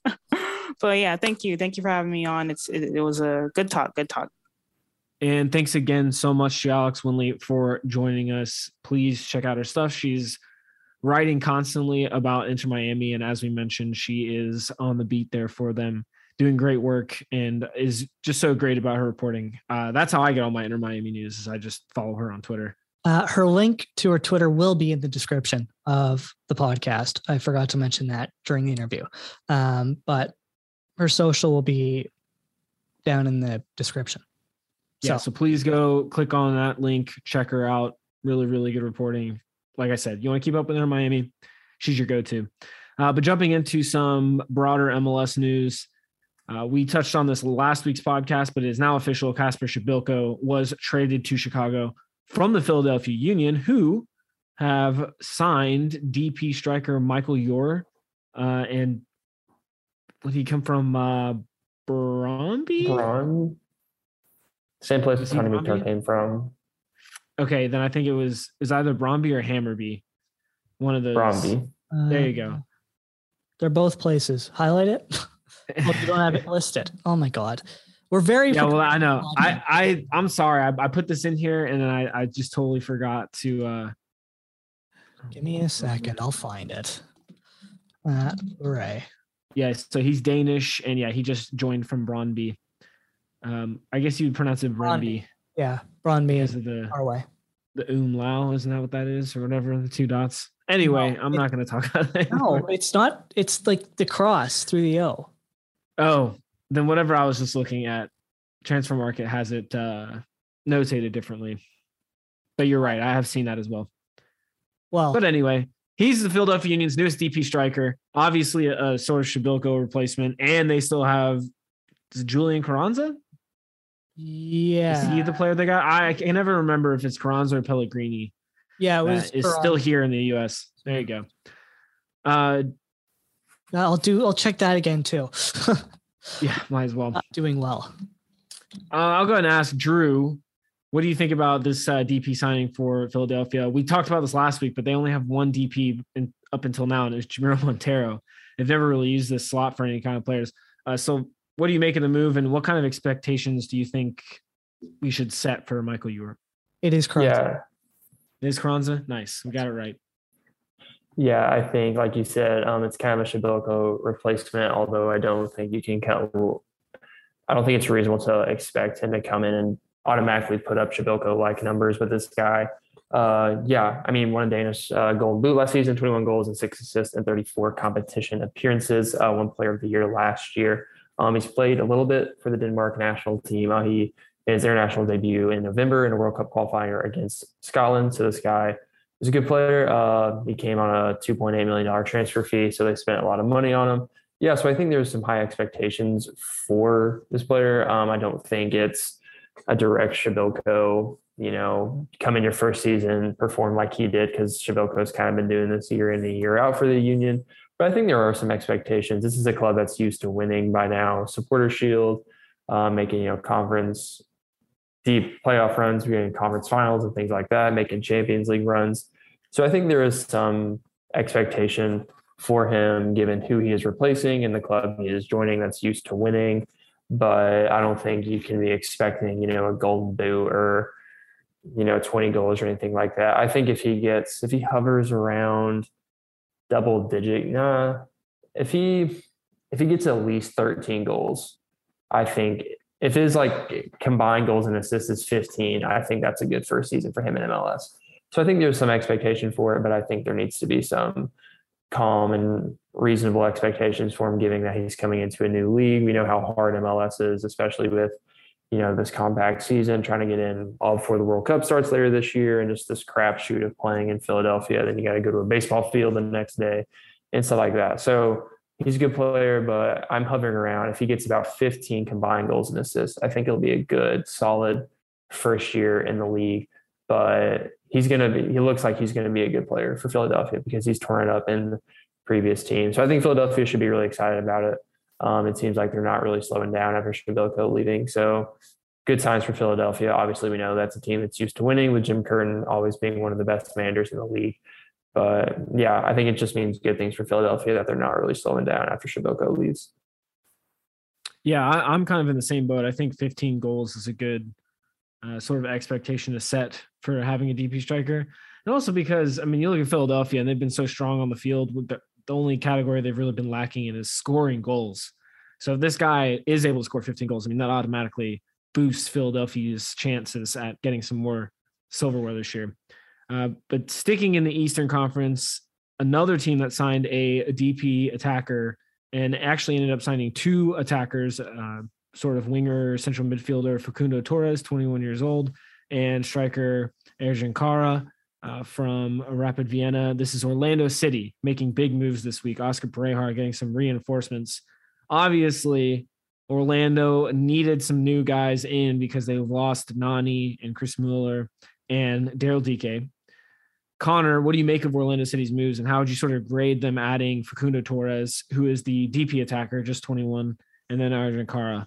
but yeah, thank you. Thank you for having me on. It's it, it was a good talk. Good talk. And thanks again so much to Alex Winley for joining us. Please check out her stuff. She's writing constantly about Inter Miami, and as we mentioned, she is on the beat there for them, doing great work, and is just so great about her reporting. Uh, that's how I get all my Inter Miami news, is I just follow her on Twitter. Uh, her link to her Twitter will be in the description of the podcast. I forgot to mention that during the interview, um, but her social will be down in the description. Yeah, so. so please go click on that link, check her out. Really, really good reporting. Like I said, you want to keep up with Inter Miami, she's your go-to. Uh, but jumping into some broader M L S news, uh, we touched on this last week's podcast, but it is now official. Kasper Shabilko was traded to Chicago from the Philadelphia Union, who have signed D P striker Michael Ure. Uh, and would he come from uh, Brøndby? Braun? Same place as Tony McTurk came from. Okay, then I think it was is either Brøndby or Hammarby. One of those. Brøndby. Uh, there you go. They're both places. Highlight it. Well, you don't have it listed. Oh my God. We're very. Yeah, well, I know. I, I, I'm sorry. I, I put this in here and then I, I just totally forgot to. Uh... Give me a second. I'll find it. Uh, Ray. Yeah, so he's Danish and yeah, he just joined from Brøndby. Um, I guess you'd pronounce it Brøndby. Yeah, Brøndby is the our way. The umlau, isn't that what that is, or whatever? The two dots. Anyway, no, I'm it, not going to talk about that. No, it's not. It's like the cross through the O. Oh, then whatever I was just looking at, Transfer Market has it uh, notated differently. But you're right. I have seen that as well. Well, but anyway, he's the Philadelphia Union's newest D P striker. Obviously, a, a sort of Shabilko replacement, and they still have is it Julian Carranza. Yeah. Is he the player they got? I, I can never remember if it's Carranza or Pellegrini. Yeah, it was. Uh, is still here in the U S. There you go. Uh, I'll do. I'll check that again too. yeah, might as well. Not doing well. Uh, I'll go ahead and ask Drew. What do you think about this uh, D P signing for Philadelphia? We talked about this last week, but they only have one D P in, up until now, and it's Jamiro Montero. They've never really used this slot for any kind of players. Uh, so what do you make of the move, and what kind of expectations do you think we should set for Michael Ewert? It is Carranza. Yeah. It is Carranza? Nice. We got it right. Yeah, I think, like you said, um, it's kind of a Shibilko replacement, although I don't think you can count. I don't think it's reasonable to expect him to come in and automatically put up Shibilko-like numbers with this guy. Uh, yeah, I mean, won a Danish uh, Golden Boot last season, twenty-one goals and six assists and thirty-four competition appearances, uh, one player of the year last year. Um, he's played a little bit for the Denmark national team. Uh, he his international debut in November in a World Cup qualifier against Scotland. So this guy is a good player. Uh, he came on a two point eight million dollars transfer fee, so they spent a lot of money on him. Yeah, so I think there's some high expectations for this player. Um, I don't think it's a direct Shibilko, you know, come in your first season, perform like he did, because Shibilko's kind of been doing this year in and year out for the Union. But I think there are some expectations. This is a club that's used to winning by now. Supporter Shield, uh, making, you know, conference deep playoff runs, we're getting conference finals and things like that, making Champions League runs. So I think there is some expectation for him, given who he is replacing and the club he is joining that's used to winning. But I don't think you can be expecting, you know, a golden boot or, you know, twenty goals or anything like that. I think if he gets, if he hovers around double digit, nah, if he, if he gets at least thirteen goals, I think if his like combined goals and assists is fifteen, I think that's a good first season for him in M L S. So I think there's some expectation for it, but I think there needs to be some calm and reasonable expectations for him, given that he's coming into a new league. We know how hard M L S is, especially with, you know, this compact season, trying to get in all before the World Cup starts later this year, and just this crapshoot of playing in Philadelphia. Then you got to go to a baseball field the next day and stuff like that. So he's a good player, but I'm hovering around. If he gets about fifteen combined goals and assists, I think it'll be a good, solid first year in the league. But he's going to be, he looks like he's going to be a good player for Philadelphia because he's torn it up in the previous team. So I think Philadelphia should be really excited about it. Um, it seems like they're not really slowing down after Shibilko leaving. So good signs for Philadelphia. Obviously, we know that's a team that's used to winning, with Jim Curtin always being one of the best managers in the league. But yeah, I think it just means good things for Philadelphia that they're not really slowing down after Shibilko leaves. Yeah, I, I'm kind of in the same boat. I think fifteen goals is a good uh, sort of expectation to set for having a D P striker. And also because, I mean, you look at Philadelphia and they've been so strong on the field. With the, the only category they've really been lacking in is scoring goals. So if this guy is able to score fifteen goals, I mean, that automatically boosts Philadelphia's chances at getting some more silverware this year. Uh, but sticking in the Eastern Conference, another team that signed a, a D P attacker and actually ended up signing two attackers, uh, sort of winger, central midfielder Facundo Torres, twenty-one years old, and striker Ercan Kara uh, from Rapid Vienna. This is Orlando City making big moves this week. Oscar Pareja getting some reinforcements. Obviously, Orlando needed some new guys in because they lost Nani and Chris Mueller and Daryl D K. Connor, what do you make of Orlando City's moves, and how would you sort of grade them adding Facundo Torres, who is the D P attacker, just twenty-one, and then Ercan Kara?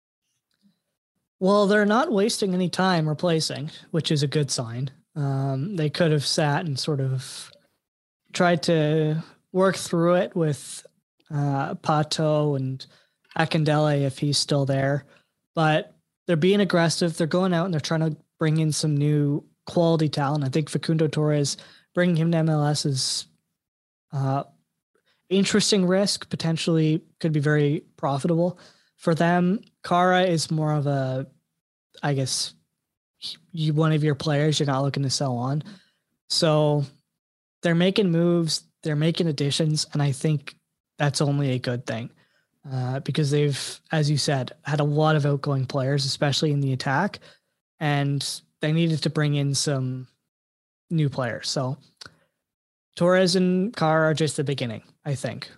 Well, they're not wasting any time replacing, which is a good sign. Um, they could have sat and sort of tried to work through it with uh, Pato and Akindele if he's still there. But they're being aggressive. They're going out and they're trying to bring in some new quality talent. I think Facundo Torres, bringing him to M L S is uh, interesting risk, potentially could be very profitable for them. Kara is more of a, I guess, you one of your players you're not looking to sell on. So they're making moves, they're making additions, and I think that's only a good thing uh, because they've, as you said, had a lot of outgoing players, especially in the attack, and they needed to bring in some new players. So Torres and Kara are just the beginning, I think.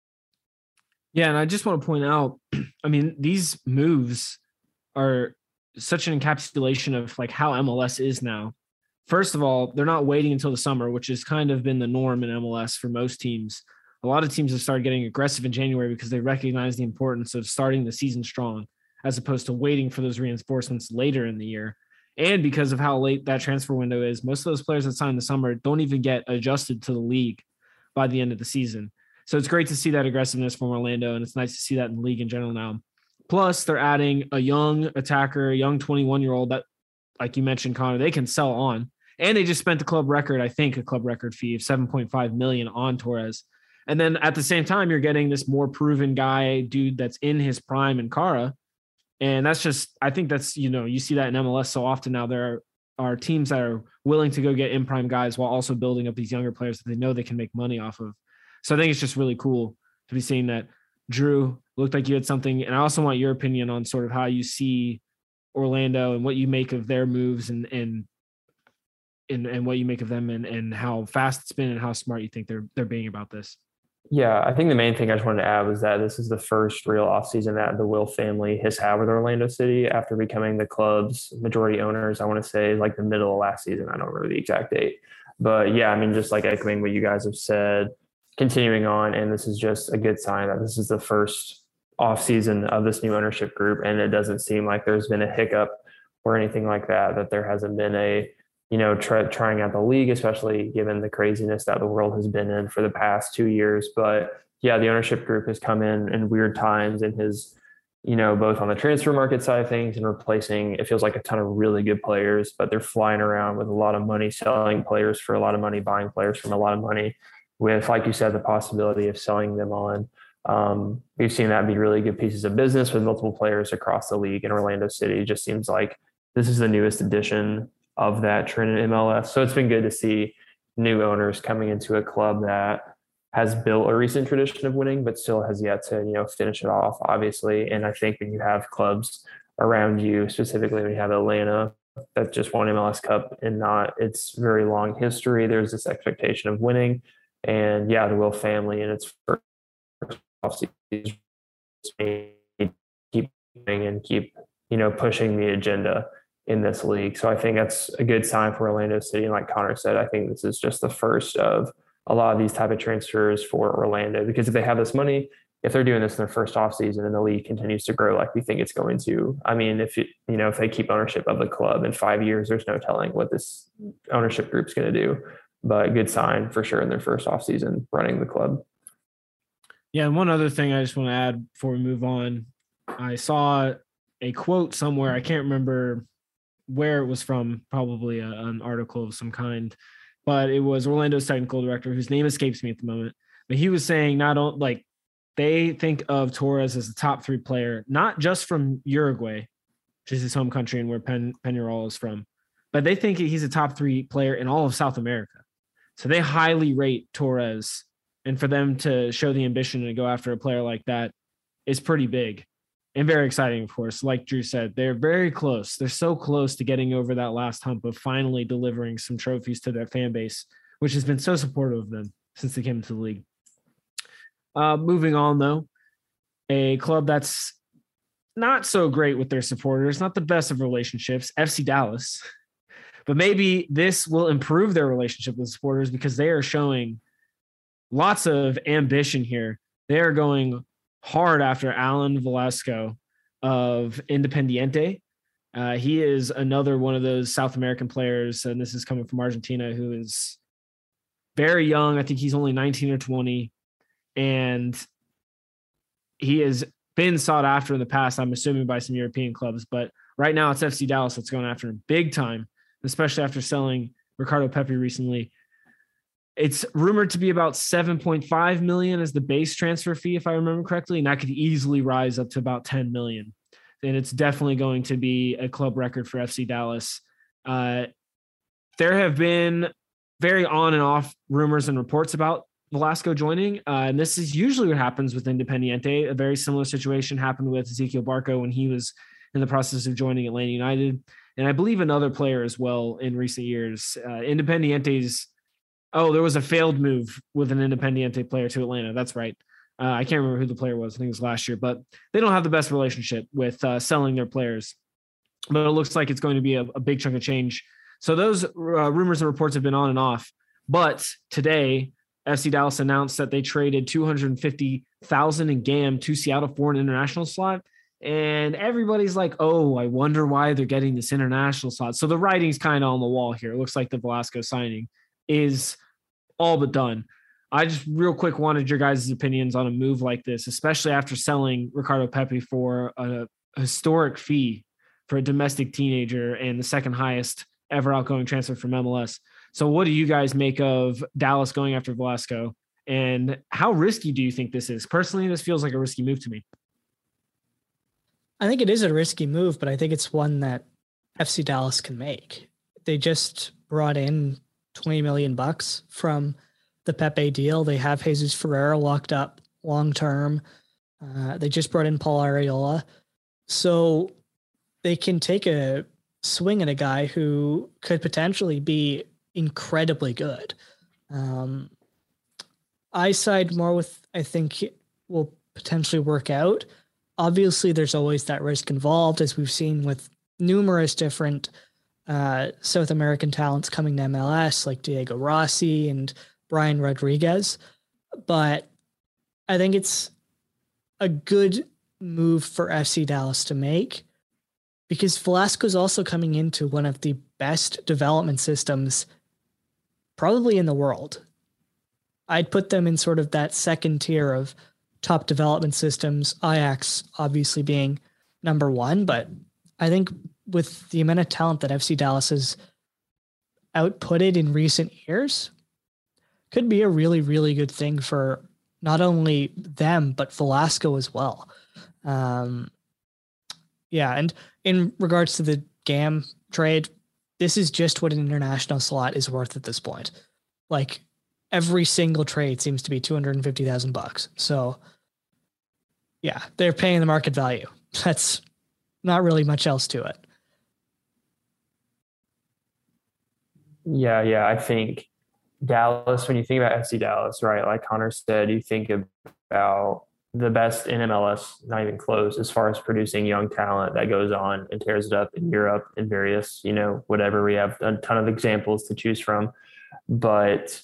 Yeah, and I just want to point out, I mean, these moves are such an encapsulation of like how M L S is now. First of all, they're not waiting until the summer, which has kind of been the norm in M L S for most teams. A lot of teams have started getting aggressive in January because they recognize the importance of starting the season strong, as opposed to waiting for those reinforcements later in the year. And because of how late that transfer window is, most of those players that sign in the summer don't even get adjusted to the league by the end of the season. So it's great to see that aggressiveness from Orlando, and it's nice to see that in the league in general now. Plus, they're adding a young attacker, a young twenty-one-year-old that, like you mentioned, Connor, they can sell on. And they just spent the club record, I think, a club record fee of seven point five million dollars on Torres. And then at the same time, you're getting this more proven guy, dude, that's in his prime in Kara. And that's just, I think that's, you know, you see that in M L S so often now. There are, are teams that are willing to go get in prime guys while also building up these younger players that they know they can make money off of. So I think it's just really cool to be seeing that. Drew, looked like you had something. And I also want your opinion on sort of how you see Orlando and what you make of their moves and, and, and, and what you make of them and, and how fast it's been and how smart you think they're, they're being about this. Yeah, I think the main thing I just wanted to add was that this is the first real offseason that the Will family has had with Orlando City after becoming the club's majority owners. I want to say like the middle of last season. I don't remember the exact date. But yeah, I mean, just like echoing what you guys have said, continuing on, and this is just a good sign that this is the first offseason of this new ownership group, and it doesn't seem like there's been a hiccup or anything like that, that there hasn't been a you know, try, trying out the league, especially given the craziness that the world has been in for the past two years. But yeah, the ownership group has come in in weird times and has, you know, both on the transfer market side of things and replacing, it feels like a ton of really good players, but they're flying around with a lot of money, selling players for a lot of money, buying players from a lot of money with, like you said, the possibility of selling them on. Um, we've seen that be really good pieces of business with multiple players across the league in Orlando City. It just seems like this is the newest edition of that trend in M L S. So it's been good to see new owners coming into a club that has built a recent tradition of winning, but still has yet to, you know, finish it off, obviously. And I think when you have clubs around you, specifically when you have Atlanta that just won M L S Cup and not its very long history, there's this expectation of winning. And yeah, the Will family and its first offseason keep and keep, you know, pushing the agenda in this league. So I think that's a good sign for Orlando City. And like Connor said, I think this is just the first of a lot of these type of transfers for Orlando, because if they have this money, if they're doing this in their first offseason and the league continues to grow like we think it's going to, I mean, if you, you know, if they keep ownership of the club in five years, there's no telling what this ownership group's going to do, but good sign for sure in their first offseason running the club. Yeah. And one other thing I just want to add before we move on, I saw a quote somewhere. I can't remember where it was from, probably a, an article of some kind, but it was Orlando's technical director, whose name escapes me at the moment. But he was saying not only like they think of Torres as a top three player, not just from Uruguay, which is his home country and where Pen, Peñarol is from, but they think he's a top three player in all of South America. So they highly rate Torres, and for them to show the ambition to go after a player like that is pretty big. And very exciting, of course. Like Drew said, they're very close. They're so close to getting over that last hump of finally delivering some trophies to their fan base, which has been so supportive of them since they came into the league. Uh, moving on, though, a club that's not so great with their supporters, not the best of relationships, F C Dallas. But maybe this will improve their relationship with supporters because they are showing lots of ambition here. They are going hard after Alan Velasco of Independiente. Uh, he is another one of those South American players, and this is coming from Argentina, who is very young. I think he's only nineteen or twenty, and he has been sought after in the past, I'm assuming, by some European clubs. But right now it's F C Dallas that's going after him big time, especially after selling Ricardo Pepi recently. It's rumored to be about seven point five million as the base transfer fee, if I remember correctly, and that could easily rise up to about ten million. And it's definitely going to be a club record for F C Dallas. Uh, there have been very on and off rumors and reports about Velasco joining. Uh, and this is usually what happens with Independiente. A very similar situation happened with Ezequiel Barco when he was in the process of joining Atlanta United. And I believe another player as well in recent years. Uh, Independiente's Oh, there was a failed move with an Independiente player to Atlanta. That's right. Uh, I can't remember who the player was. I think it was last year, but they don't have the best relationship with uh, selling their players. but it looks like it's going to be a, a big chunk of change. So those uh, rumors and reports have been on and off. But today, F C Dallas announced that they traded two hundred fifty thousand dollars in G A M to Seattle for an international slot. And everybody's like, oh, I wonder why they're getting this international slot. So the writing's kind of on the wall here. It looks like the Velasco signing is all but done. I just real quick wanted your guys' opinions on a move like this, especially after selling Ricardo Pepi for a, a historic fee for a domestic teenager and the second highest ever outgoing transfer from M L S. So what do you guys make of Dallas going after Velasco? And how risky do you think this is? Personally, this feels like a risky move to me. I think it is a risky move, but I think it's one that F C Dallas can make. They just brought in twenty million bucks from the Pepe deal. They have Jesus Ferreira locked up long-term. Uh, they just brought in Paul Arriola. So they can take a swing at a guy who could potentially be incredibly good. Um, I side more with, I think it will potentially work out. Obviously, there's always that risk involved, as we've seen with numerous different uh, South American talents coming to M L S, like Diego Rossi and Brian Rodriguez. But I think it's a good move for F C Dallas to make, because Velasco is also coming into one of the best development systems probably in the world. I'd put them in sort of that second tier of top development systems, Ajax obviously being number one. But I think with the amount of talent that F C Dallas has outputted in recent years, could be a really, really good thing for not only them, but Velasco as well. Um, yeah, and in regards to the G A M trade, this is just what an international slot is worth at this point. Like, every single trade seems to be two hundred fifty thousand bucks. So yeah, they're paying the market value. That's not really much else to it. Yeah, yeah. I think Dallas, when you think about F C Dallas, right, like Connor said, you think about the best in M L S, not even close, as far as producing young talent that goes on and tears it up in Europe and various, you know, whatever. We have a ton of examples to choose from. But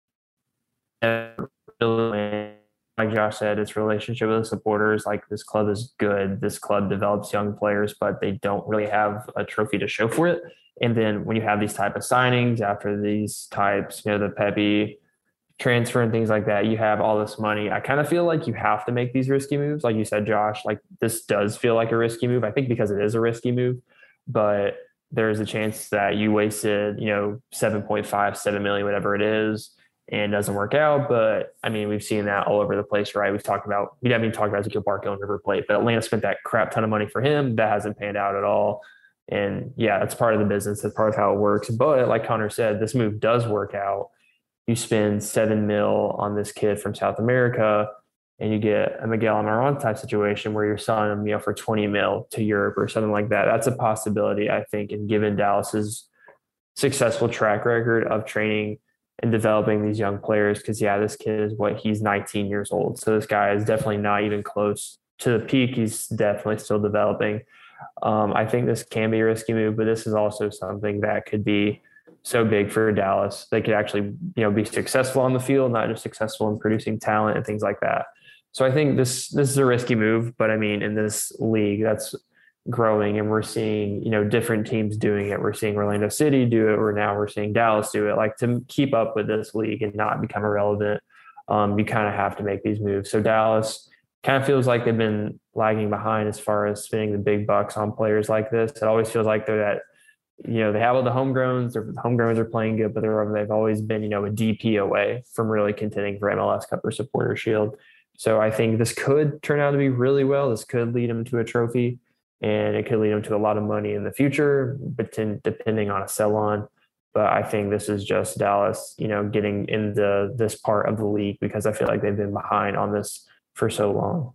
like Josh said, its relationship with the supporters, like, this club is good. This club develops young players, but they don't really have a trophy to show for it. And then when you have these type of signings after these types, you know, the Pepe transfer and things like that, you have all this money. I kind of feel like you have to make these risky moves. Like you said, Josh, like, this does feel like a risky move. I think because it is a risky move, but there's a chance that you wasted, you know, seven point five, seven million, whatever it is, and doesn't work out. But I mean, we've seen that all over the place, right? We've talked about, we haven't even talked about Ezequiel Barco and River Plate, but Atlanta spent that crap ton of money for him. That hasn't panned out at all. And yeah, that's part of the business. That's part of how it works. But like Connor said, this move does work out. You spend seven mil on this kid from South America, and you get a Miguel Almiron type situation where you're selling him, you know, for twenty mil to Europe or something like that. That's a possibility, I think. And given Dallas's successful track record of training and developing these young players, because yeah, this kid is what, he's nineteen years old. So this guy is definitely not even close to the peak. He's definitely still developing. Um, I think this can be a risky move, but this is also something that could be so big for Dallas. They could actually, you know, be successful on the field, not just successful in producing talent and things like that. So I think this, this is a risky move, but I mean, in this league that's growing and we're seeing, you know, different teams doing it. We're seeing Orlando City do it, or now we're seeing Dallas do it. Like, to keep up with this league and not become irrelevant, um, you kind of have to make these moves. So Dallas kind of feels like they've been lagging behind as far as spending the big bucks on players like this. It always feels like they're that, you know, they have all the homegrowns, their homegrowns are playing good, but they're, they've always been, you know, a D P away from really contending for M L S Cup or Supporter Shield. So I think this could turn out to be really well. This could lead them to a trophy, and it could lead them to a lot of money in the future, but depending on a sell on. But I think this is just Dallas, you know, getting into this part of the league, because I feel like they've been behind on this for so long.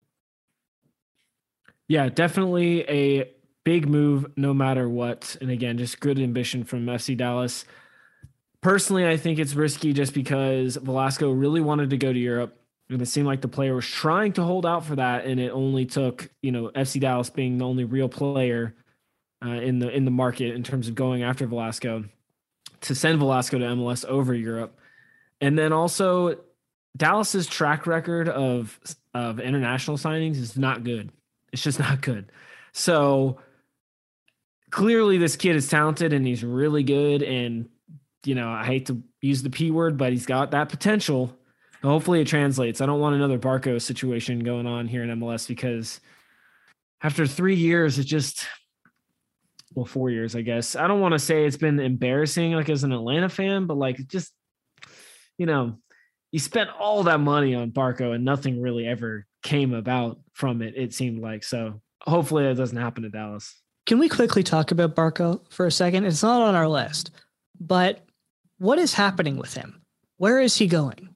Yeah, definitely a big move no matter what. And again, just good ambition from F C Dallas. Personally, I think it's risky just because Velasco really wanted to go to Europe, and it seemed like the player was trying to hold out for that. And it only took, you know, F C Dallas being the only real player uh, in the in the market in terms of going after Velasco, to send Velasco to M L S over Europe. And then also Dallas's track record of of international signings is not good. It's just not good. So clearly this kid is talented and he's really good. And, you know, I hate to use the P word, but he's got that potential. Hopefully it translates. I don't want another Barco situation going on here in M L S, because after three years, it just, well, four years, I guess. I don't want to say it's been embarrassing, like as an Atlanta fan, but like just, you know, you spent all that money on Barco and nothing really ever came about from it, it seemed like. So hopefully that doesn't happen to Dallas. Can we quickly talk about Barco for a second? It's not on our list, but what is happening with him? Where is he going?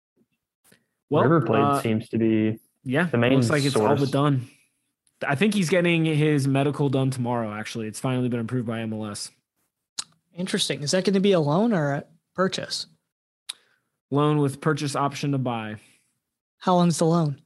Well, River Plate uh, seems to be yeah, the main looks like it's all source. but done. I think he's getting his medical done tomorrow, actually. It's finally been approved by M L S. Interesting. Is that going to be a loan or a purchase? Loan with purchase option to buy. How long's the loan?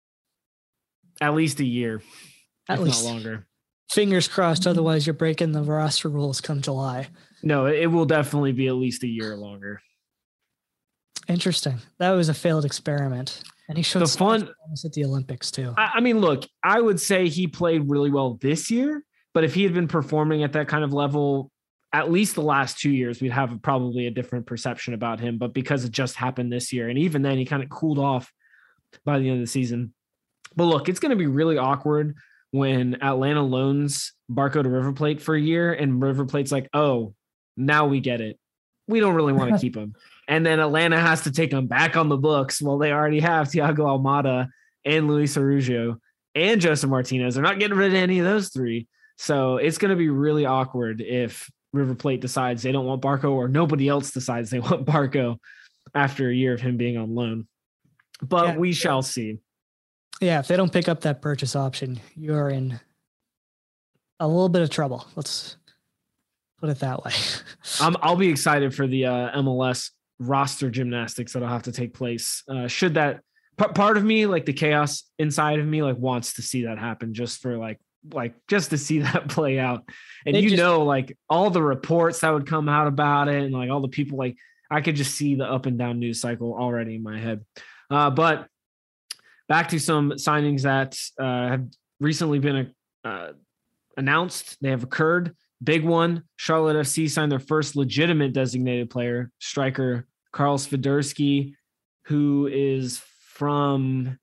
At least a year. At if least. not longer. Fingers crossed, otherwise you're breaking the roster rules come July. No, it will definitely be at least a year longer. Interesting. That was a failed experiment. And he showed The so much fun- promise at the Olympics too. I, I mean, look, I would say he played really well this year, but if he had been performing at that kind of level, at least the last two years, we'd have probably a different perception about him. But because it just happened this year, and even then he kind of cooled off by the end of the season. But look, it's going to be really awkward when Atlanta loans Barco to River Plate for a year and River Plate's like, oh, now we get it. We don't really want to keep him. And then Atlanta has to take him back on the books. Well, they already have Thiago Almada and Luis Araujo and Joseph Martinez. They're not getting rid of any of those three. So it's going to be really awkward if River Plate decides they don't want Barco, or nobody else decides they want Barco after a year of him being on loan. But Yeah. we shall see. Yeah, if they don't pick up that purchase option, you're in a little bit of trouble. Let's put it that way. I'm, I'll be excited for the uh, M L S roster gymnastics that'll have to take place. Uh, should that p- part of me, like the chaos inside of me, like wants to see that happen, just for like, like just to see that play out. And They you just- know, like all the reports that would come out about it, and like all the people, like I could just see the up and down news cycle already in my head. Uh, but back to some signings that uh, have recently been uh, announced. They have occurred. Big one, Charlotte F C signed their first legitimate designated player, striker Karl Swiderski, who is from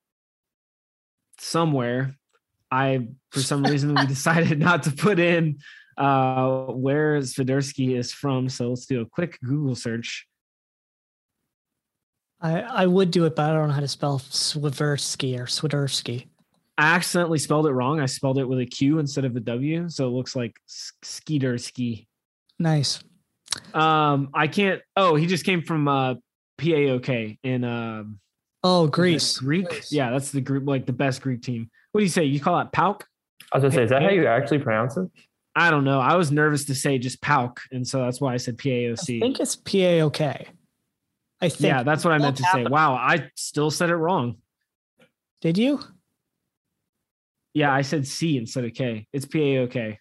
somewhere. I, for some reason, we decided not to put in uh, where Swiderski is from. So let's do a quick Google search. I, I would do it, but I don't know how to spell Swiderski or Swiderski. I accidentally spelled it wrong. I spelled it with a Q instead of a W. So it looks like Skeeterski. Nice. Um, I can't. Oh, he just came from uh, P A O K in um, Oh, is that Greece. Greek. Greece. Yeah, that's the group, like the best Greek team. What do you say? You call it Pauk? I was gonna say, is that how you actually pronounce it? I don't know. I was nervous to say just Pauk, and so that's why I said P A O I C. think it's P A O K. I think. Yeah, that's what I meant to say. happened. Wow, I still said it wrong. Did you? Yeah, I said C instead of K. It's P A O K.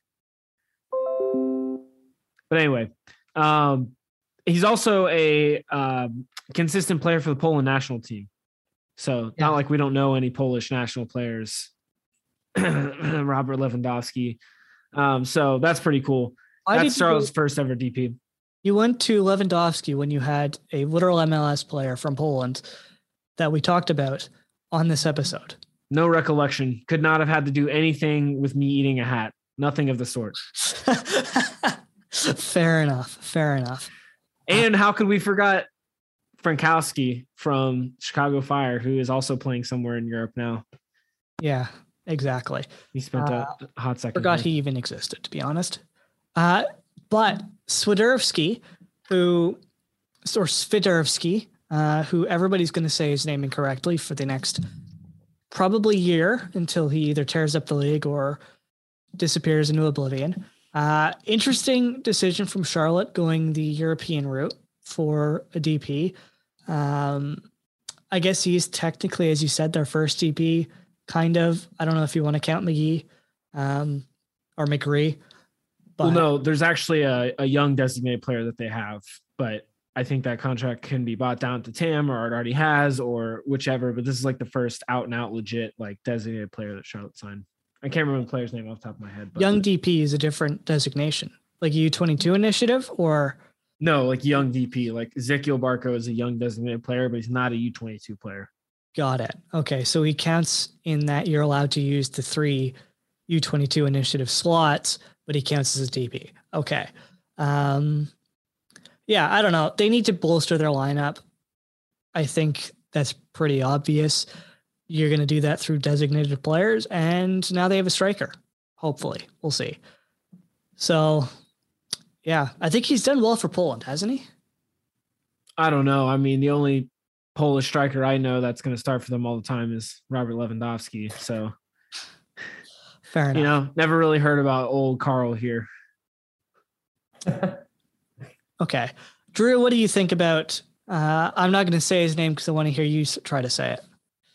But anyway, um, he's also a um, consistent player for the Poland national team. So Yeah. not like we don't know any Polish national players. Robert Lewandowski. Um, so that's pretty cool. Why That's did you, Charlotte's first ever D P. you went to Lewandowski when you had a literal M L S player from Poland that we talked about on this episode? No recollection. Could not have had to do anything with me eating a hat. Nothing of the sort. Fair enough. Fair enough. And how could we forget Frankowski from Chicago Fire, who is also playing somewhere in Europe now? Yeah, exactly. He spent Uh, a hot second. Forgot here. he even existed, to be honest. Uh, but Swiderski, who, or Swiderski, uh, who everybody's going to say his name incorrectly for the next probably year until he either tears up the league or disappears into oblivion. Uh, interesting decision from Charlotte going the European route for a D P. Um, I guess he's technically, as you said, their first D P, kind of. I don't know if you want to count McGee um, or McGree. But well, no, there's actually a, a young designated player that they have, but I think that contract can be bought down to Tam or it already has or whichever. But this is like the first out and out legit like designated player that Charlotte signed. I can't remember the player's name off the top of my head. But young D P is a different designation, like U twenty-two initiative or no, like young D P. Like Ezekiel Barco is a young designated player, but he's not a U twenty-two player. Got it. Okay, so he counts in that you're allowed to use the three U twenty-two initiative slots, but he counts as a D P. Okay. Um, yeah, I don't know. They need to bolster their lineup. I think that's pretty obvious. You're going to do that through designated players, and now they have a striker. Hopefully. We'll see. So, yeah, I think he's done well for Poland, hasn't he? I don't know. I mean, the only Polish striker I know that's going to start for them all the time is Robert Lewandowski. So, fair enough. You know, never really heard about old Carl here. Okay. Drew, what do you think about, uh, I'm not going to say his name because I want to hear you try to say it.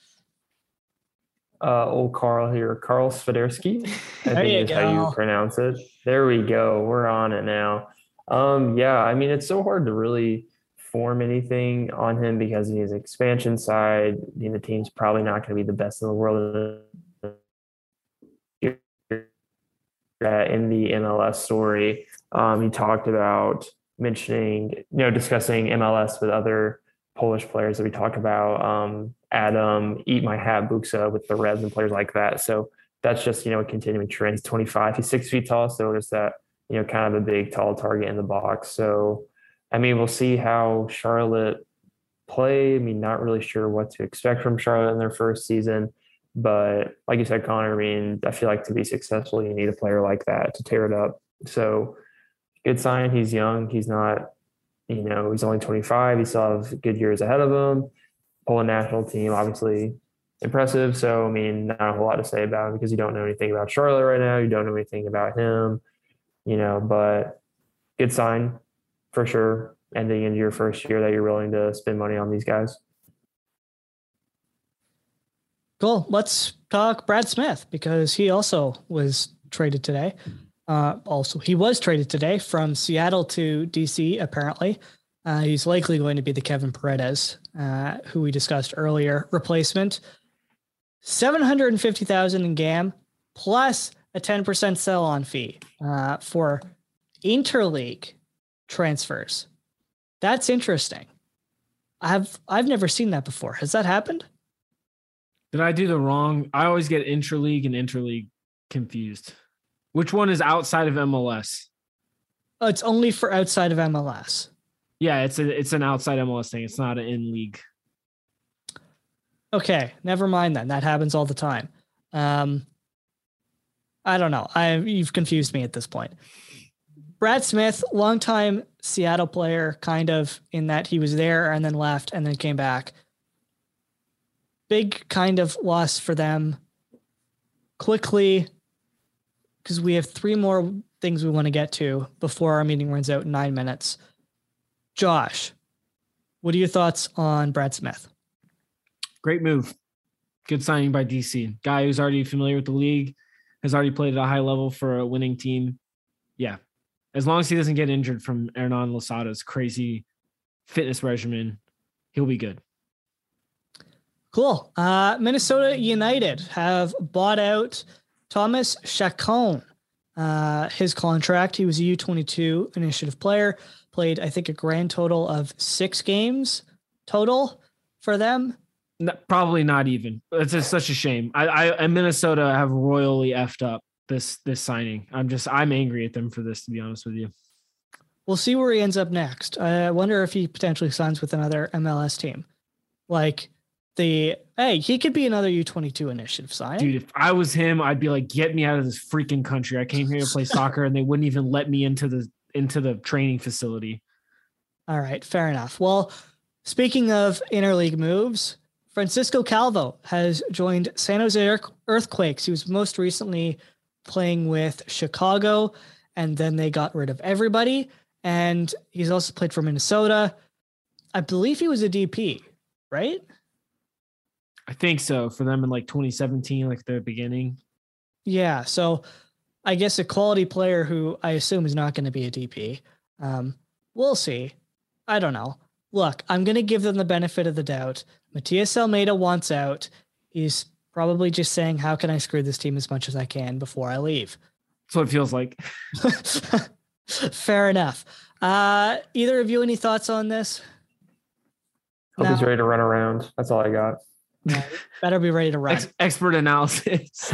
Uh, old Carl here, Carl Swiderski, I There think you is go. how you pronounce it. There we go. We're on it now. Um, yeah, I mean, it's so hard to really form anything on him because he is expansion side. You know, the team's probably not going to be the best in the world uh, in the M L S story. Um, he talked about mentioning, you know, discussing M L S with other Polish players that we talked about, um, Adam, Eat My Hat, Buksa with the Reds and players like that. So that's just, you know, a continuing trend. He's twenty-five, he's six feet tall. So there's that, you know, kind of a big, tall target in the box. So, I mean, we'll see how Charlotte play. I mean, not really sure what to expect from Charlotte in their first season. But like you said, Connor, I mean, I feel like to be successful, you need a player like that to tear it up. So good sign. He's young. He's not, you know, he's only twenty-five. He still has good years ahead of him. Poland national team, obviously impressive. So, I mean, not a whole lot to say about him because you don't know anything about Charlotte right now. You don't know anything about him, you know, but good sign for sure. Ending into your first year that you're willing to spend money on these guys. Cool. Let's talk Brad Smith because he also was traded today. Uh, also, he was traded today from Seattle to D C, apparently. Uh, he's likely going to be the Kevin Paredes, uh, who we discussed earlier, replacement. seven hundred fifty thousand dollars in G A M plus a ten percent sell-on fee uh, for interleague transfers. That's interesting. I've I've never seen that before. Has that happened? Did I do the wrong? I always get interleague and interleague confused. Which one is outside of M L S? Oh, it's only for outside of M L S. Yeah, it's a it's an outside M L S thing. It's not an in league. Okay, never mind then. That happens all the time. Um, I don't know. I you've confused me at this point. Brad Smith, longtime Seattle player, kind of in that he was there and then left and then came back. Big kind of loss for them. Quickly, because we have three more things we want to get to before our meeting runs out in nine minutes. Josh, what are your thoughts on Brad Smith? Great move. Good signing by D C. Guy who's already familiar with the league, has already played at a high level for a winning team. Yeah. As long as he doesn't get injured from Hernan Losada's crazy fitness regimen, he'll be good. Cool. Uh, Minnesota United have bought out Thomas Chacon. Uh, his contract, he was a U twenty-two initiative player, played, I think, a grand total of six games total for them. No, probably not even. It's just such a shame. I, I and Minnesota have royally effed up this this signing. I'm just I'm angry at them for this, to be honest with you. We'll see where he ends up next. I wonder if he potentially signs with another M L S team. Like the hey, he could be another U twenty-two initiative sign. Dude, if I was him, I'd be like, get me out of this freaking country. I came here to play soccer and they wouldn't even let me into the into the training facility. All right, fair enough. Well, speaking of interleague moves, Francisco Calvo has joined San Jose Earthquakes. He was most recently playing with Chicago, and then they got rid of everybody. And he's also played for Minnesota. I believe he was a D P, right? I think so, for them in like twenty seventeen, like the beginning. Yeah. So I guess, a quality player who I assume is not going to be a D P. Um, we'll see. I don't know. Look, I'm going to give them the benefit of the doubt. Matias Almeida wants out. He's probably just saying, how can I screw this team as much as I can before I leave? That's what it feels like. Fair enough. Uh, either of you, any thoughts on this? Hope No. he's ready to run around. That's all I got. No, better be ready to run. Ex- expert analysis.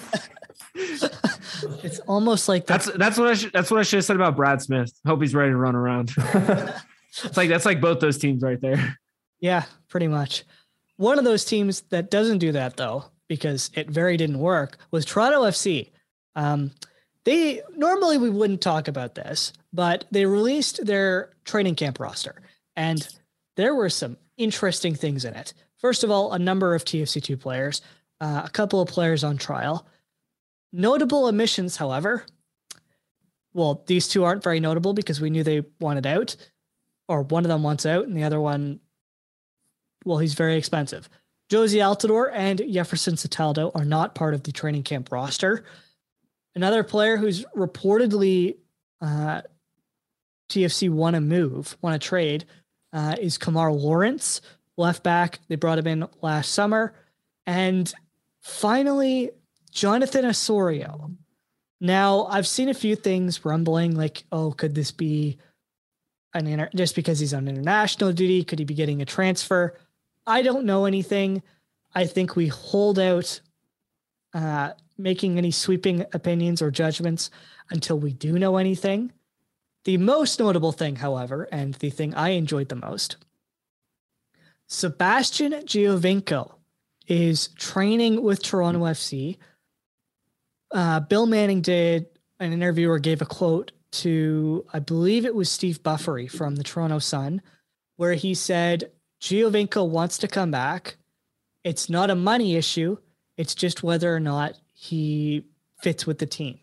It's almost like that's that's, that's what I should that's what I should have said about Brad Smith. Hope he's ready to run around. It's like that's like both those teams right there. yeah, pretty much. One of those teams that doesn't do that though, because it very didn't work, was Toronto F C. Um, they normally we wouldn't talk about this, but they released their training camp roster, and there were some interesting things in it. First of all, a number of T F C two players, uh, a couple of players on trial. Notable omissions, however. Well, these two aren't very notable because we knew they wanted out, or one of them wants out, and the other one, well, he's very expensive. Josie Altidore and Jefferson Cataldo are not part of the training camp roster. Another player who's reportedly uh, T F C want to move, want to trade, uh, is Kamar Lawrence, left back. They brought him in last summer. And finally, Jonathan Osorio. Now, I've seen a few things rumbling like, oh, could this be an inter- just because he's on international duty? Could he be getting a transfer? I don't know anything. I think we hold out uh, making any sweeping opinions or judgments until we do know anything. The most notable thing, however, and the thing I enjoyed the most, Sebastian Giovinco is training with Toronto F C. Uh, Bill Manning did an interview or gave a quote to, I believe it was Steve Buffery from the Toronto Sun, where he said, Giovinco wants to come back. It's not a money issue. It's just whether or not he fits with the team.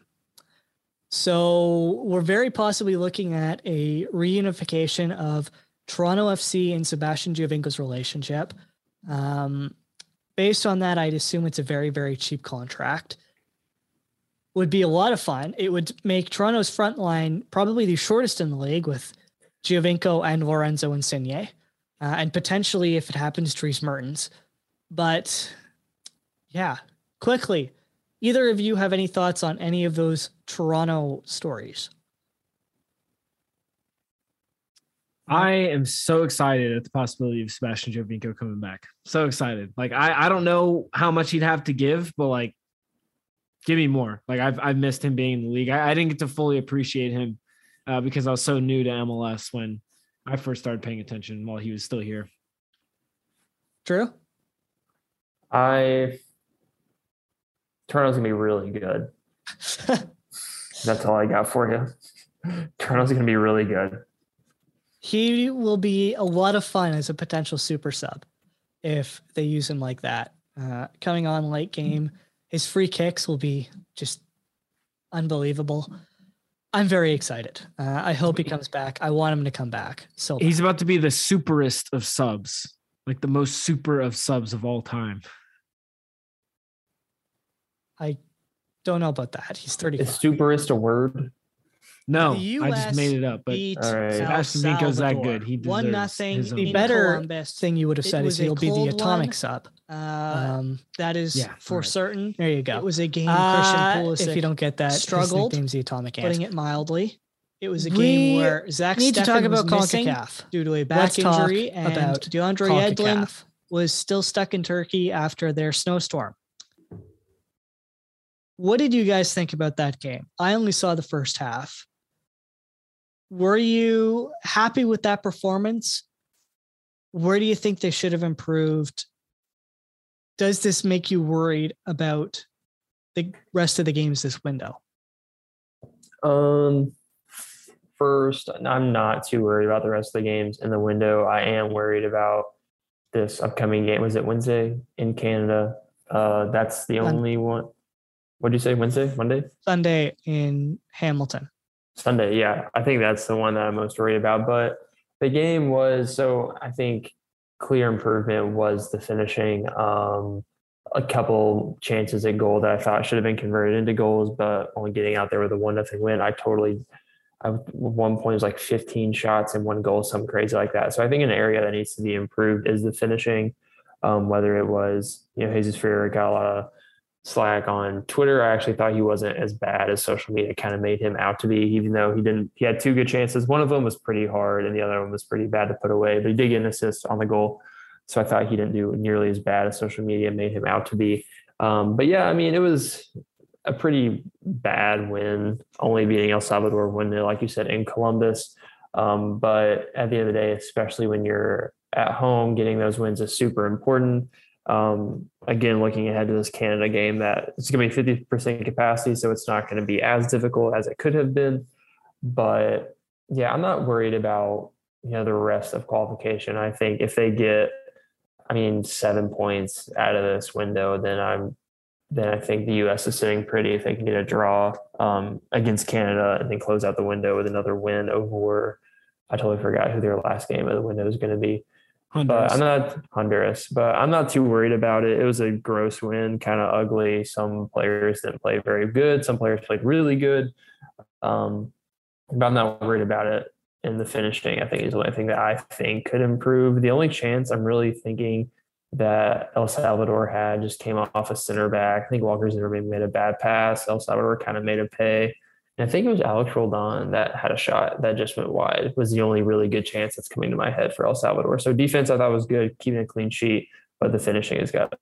So we're very possibly looking at a reunification of Toronto F C and Sebastian Giovinco's relationship. Um, based on that, I'd assume it's a very, very cheap contract. Would be a lot of fun. It would make Toronto's front line probably the shortest in the league with Giovinco and Lorenzo Insigne, uh, and potentially, if it happens, Dries Mertens. But yeah, quickly, either of you have any thoughts on any of those Toronto stories? I am so excited at the possibility of Sebastian Giovinco coming back. So excited. Like, I, I don't know how much he'd have to give, but like, give me more. Like I've, I've missed him being in the league. I, I didn't get to fully appreciate him uh, because I was so new to M L S when I first started paying attention while he was still here. Drew? I, Toronto's gonna be really good. That's all I got for you. Toronto's gonna be really good. He will be a lot of fun as a potential super sub if they use him like that. Uh, coming on late game, his free kicks will be just unbelievable. I'm very excited. Uh, I hope he comes back. I want him to come back. So he's about to be the superest of subs, like the most super of subs of all time. I don't know about that. He's thirty. Is superist a word? No, The I just made it up. But beat All right. El Sebastian Giovinco's that Salvador. good. He deserves One nothing. his own The goal. better Columbus. thing you would have It said was is a he'll be the cold atomic one. sub. Uh, Um, that is yeah, for right. certain. there you go. It was a game Uh, Christian Pulisic if you don't get that, struggled, his nickname's the atomic ant. putting it mildly. It was a We game where Zach need to Steffen talk was about missing CONCACAF. due to a back Let's talk injury, and about DeAndre CONCACAF. Edlin was still stuck in Turkey after their snowstorm. What did you guys think about that game? I only saw the first half. Were you happy with that performance? Where do you think they should have improved? Does this make you worried about the rest of the games this window? Um, first, I'm not too worried about the rest of the games in the window. I am worried about this upcoming game. Was it Wednesday in Canada? Uh, that's the Mon- only one. What did you say? Wednesday? Monday? Sunday in Hamilton. Sunday. Yeah. I think that's the one that I'm most worried about. But the game was, so I think clear improvement was the finishing. Um, a couple chances at goal that I thought should have been converted into goals, but only getting out there with a one nothing win. I totally, I, at one point it was like fifteen shots and one goal, something crazy like that. So I think an area that needs to be improved is the finishing. Um, whether it was, you know, Jesus Ferreira got a lot of slack on Twitter. I actually thought he wasn't as bad as social media kind of made him out to be, even though he didn't, he had two good chances. One of them was pretty hard and the other one was pretty bad to put away, but he did get an assist on the goal. So I thought he didn't do nearly as bad as social media made him out to be. Um, but yeah, I mean, it was a pretty bad win, only beating El Salvador one nil, like you said, in Columbus. Um, but at the end of the day, especially when you're at home, getting those wins is super important. Um, again, looking ahead to this Canada game, that it's going to be fifty percent capacity, so it's not going to be as difficult as it could have been. But yeah, I'm not worried about, you know, the rest of qualification. I think if they get, I mean, seven points out of this window, then I'm, then I think the U S is sitting pretty if they can get a draw um, against Canada and then close out the window with another win over, I totally forgot who their last game of the window is going to be. Honduras. But I'm not Honduras, but I'm not too worried about it. It was a gross win, kind of ugly. Some players didn't play very good. Some players played really good. Um, but I'm not worried about it. And the finishing, I think, is the only thing that I think could improve. The only chance I'm really thinking that El Salvador had just came off a center back. I think Walker Zimmerman made a bad pass. El Salvador kind of made a pay. And I think it was Alex Roldan that had a shot that just went wide. It was the only really good chance that's coming to my head for El Salvador. So defense I thought was good, keeping a clean sheet, but the finishing has got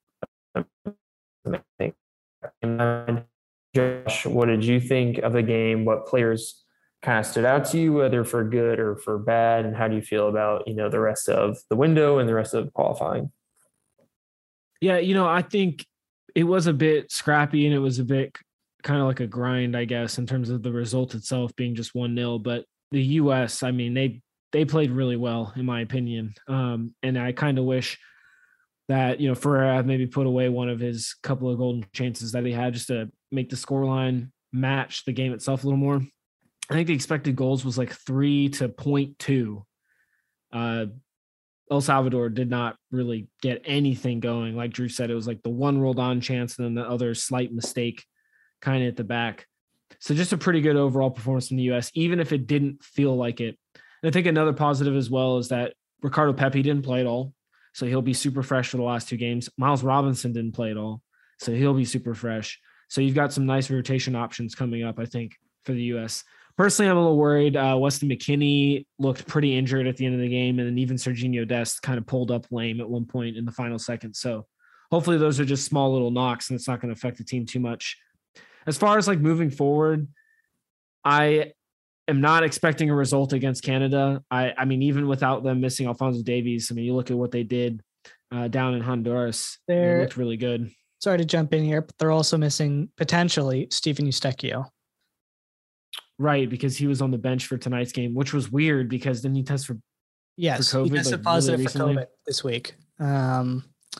to. Josh, what did you think of the game? What players kind of stood out to you, whether for good or for bad? And how do you feel about, you know, the rest of the window and the rest of qualifying? Yeah, you know, I think it was a bit scrappy and it was a bit kind of like a grind, I guess, in terms of the result itself being just one nil. But the U S, I mean, they they played really well, in my opinion. Um, and I kind of wish that, you know, Ferreira maybe put away one of his couple of golden chances that he had just to make the scoreline match the game itself a little more. I think the expected goals was like three to point two. Uh, El Salvador did not really get anything going. Like Drew said, it was like the one rolled on chance and then the other slight mistake kind of at the back. So just a pretty good overall performance from the U S, even if it didn't feel like it. And I think another positive as well is that Ricardo Pepi didn't play at all. So he'll be super fresh for the last two games. Miles Robinson didn't play at all. So he'll be super fresh. So you've got some nice rotation options coming up, I think, for the U S. Personally, I'm a little worried. Uh, Weston McKennie looked pretty injured at the end of the game. And then even Serginho Dest kind of pulled up lame at one point in the final second. So hopefully those are just small little knocks and it's not going to affect the team too much. As far as like moving forward, I am not expecting a result against Canada. I, I mean, even without them missing Alphonso Davies, I mean, you look at what they did uh, down in Honduras. They looked really good. Sorry to jump in here, but they're also missing potentially Stephen Eustachio. Right, because he was on the bench for tonight's game, which was weird because then he tested for yes, for COVID, he tested like, positive really for COVID this week. Um,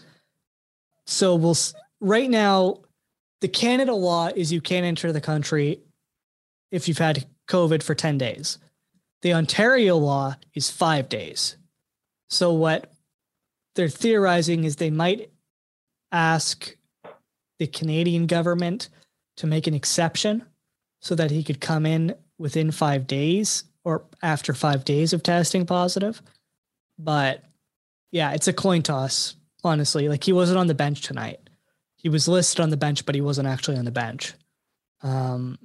so we'll right now. The Canada law is you can't enter the country if you've had COVID for ten days. The Ontario law is five days. So what they're theorizing is they might ask the Canadian government to make an exception so that he could come in within five days or after five days of testing positive. But yeah, it's a coin toss, honestly. Like he wasn't on the bench tonight. He was listed on the bench, but he wasn't actually on the bench. Um,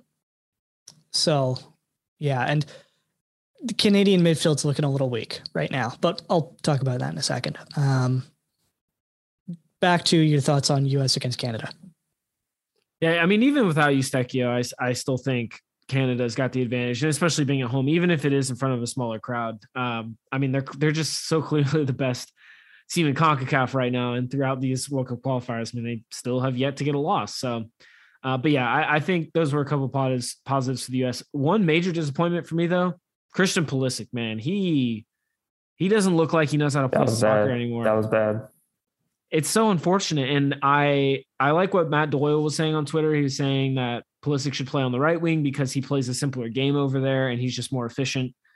so, yeah, and the Canadian midfield's looking a little weak right now, but I'll talk about that in a second. Um, back to your thoughts on U S against Canada. Yeah, I mean, even without Eustachio, I, I still think Canada's got the advantage, and especially being at home, even if it is in front of a smaller crowd. Um, I mean, they're they're just so clearly the best team in CONCACAF right now, and throughout these World Cup qualifiers, I mean, they still have yet to get a loss. So, uh, but yeah, I, I think those were a couple of positives, positives for the U S. One major disappointment for me, though, Christian Pulisic, man, he he doesn't look like he knows how to play soccer bad. anymore. That was bad. It's so unfortunate, and I I like what Matt Doyle was saying on Twitter. He was saying that Pulisic should play on the right wing because he plays a simpler game over there, and he's just more efficient.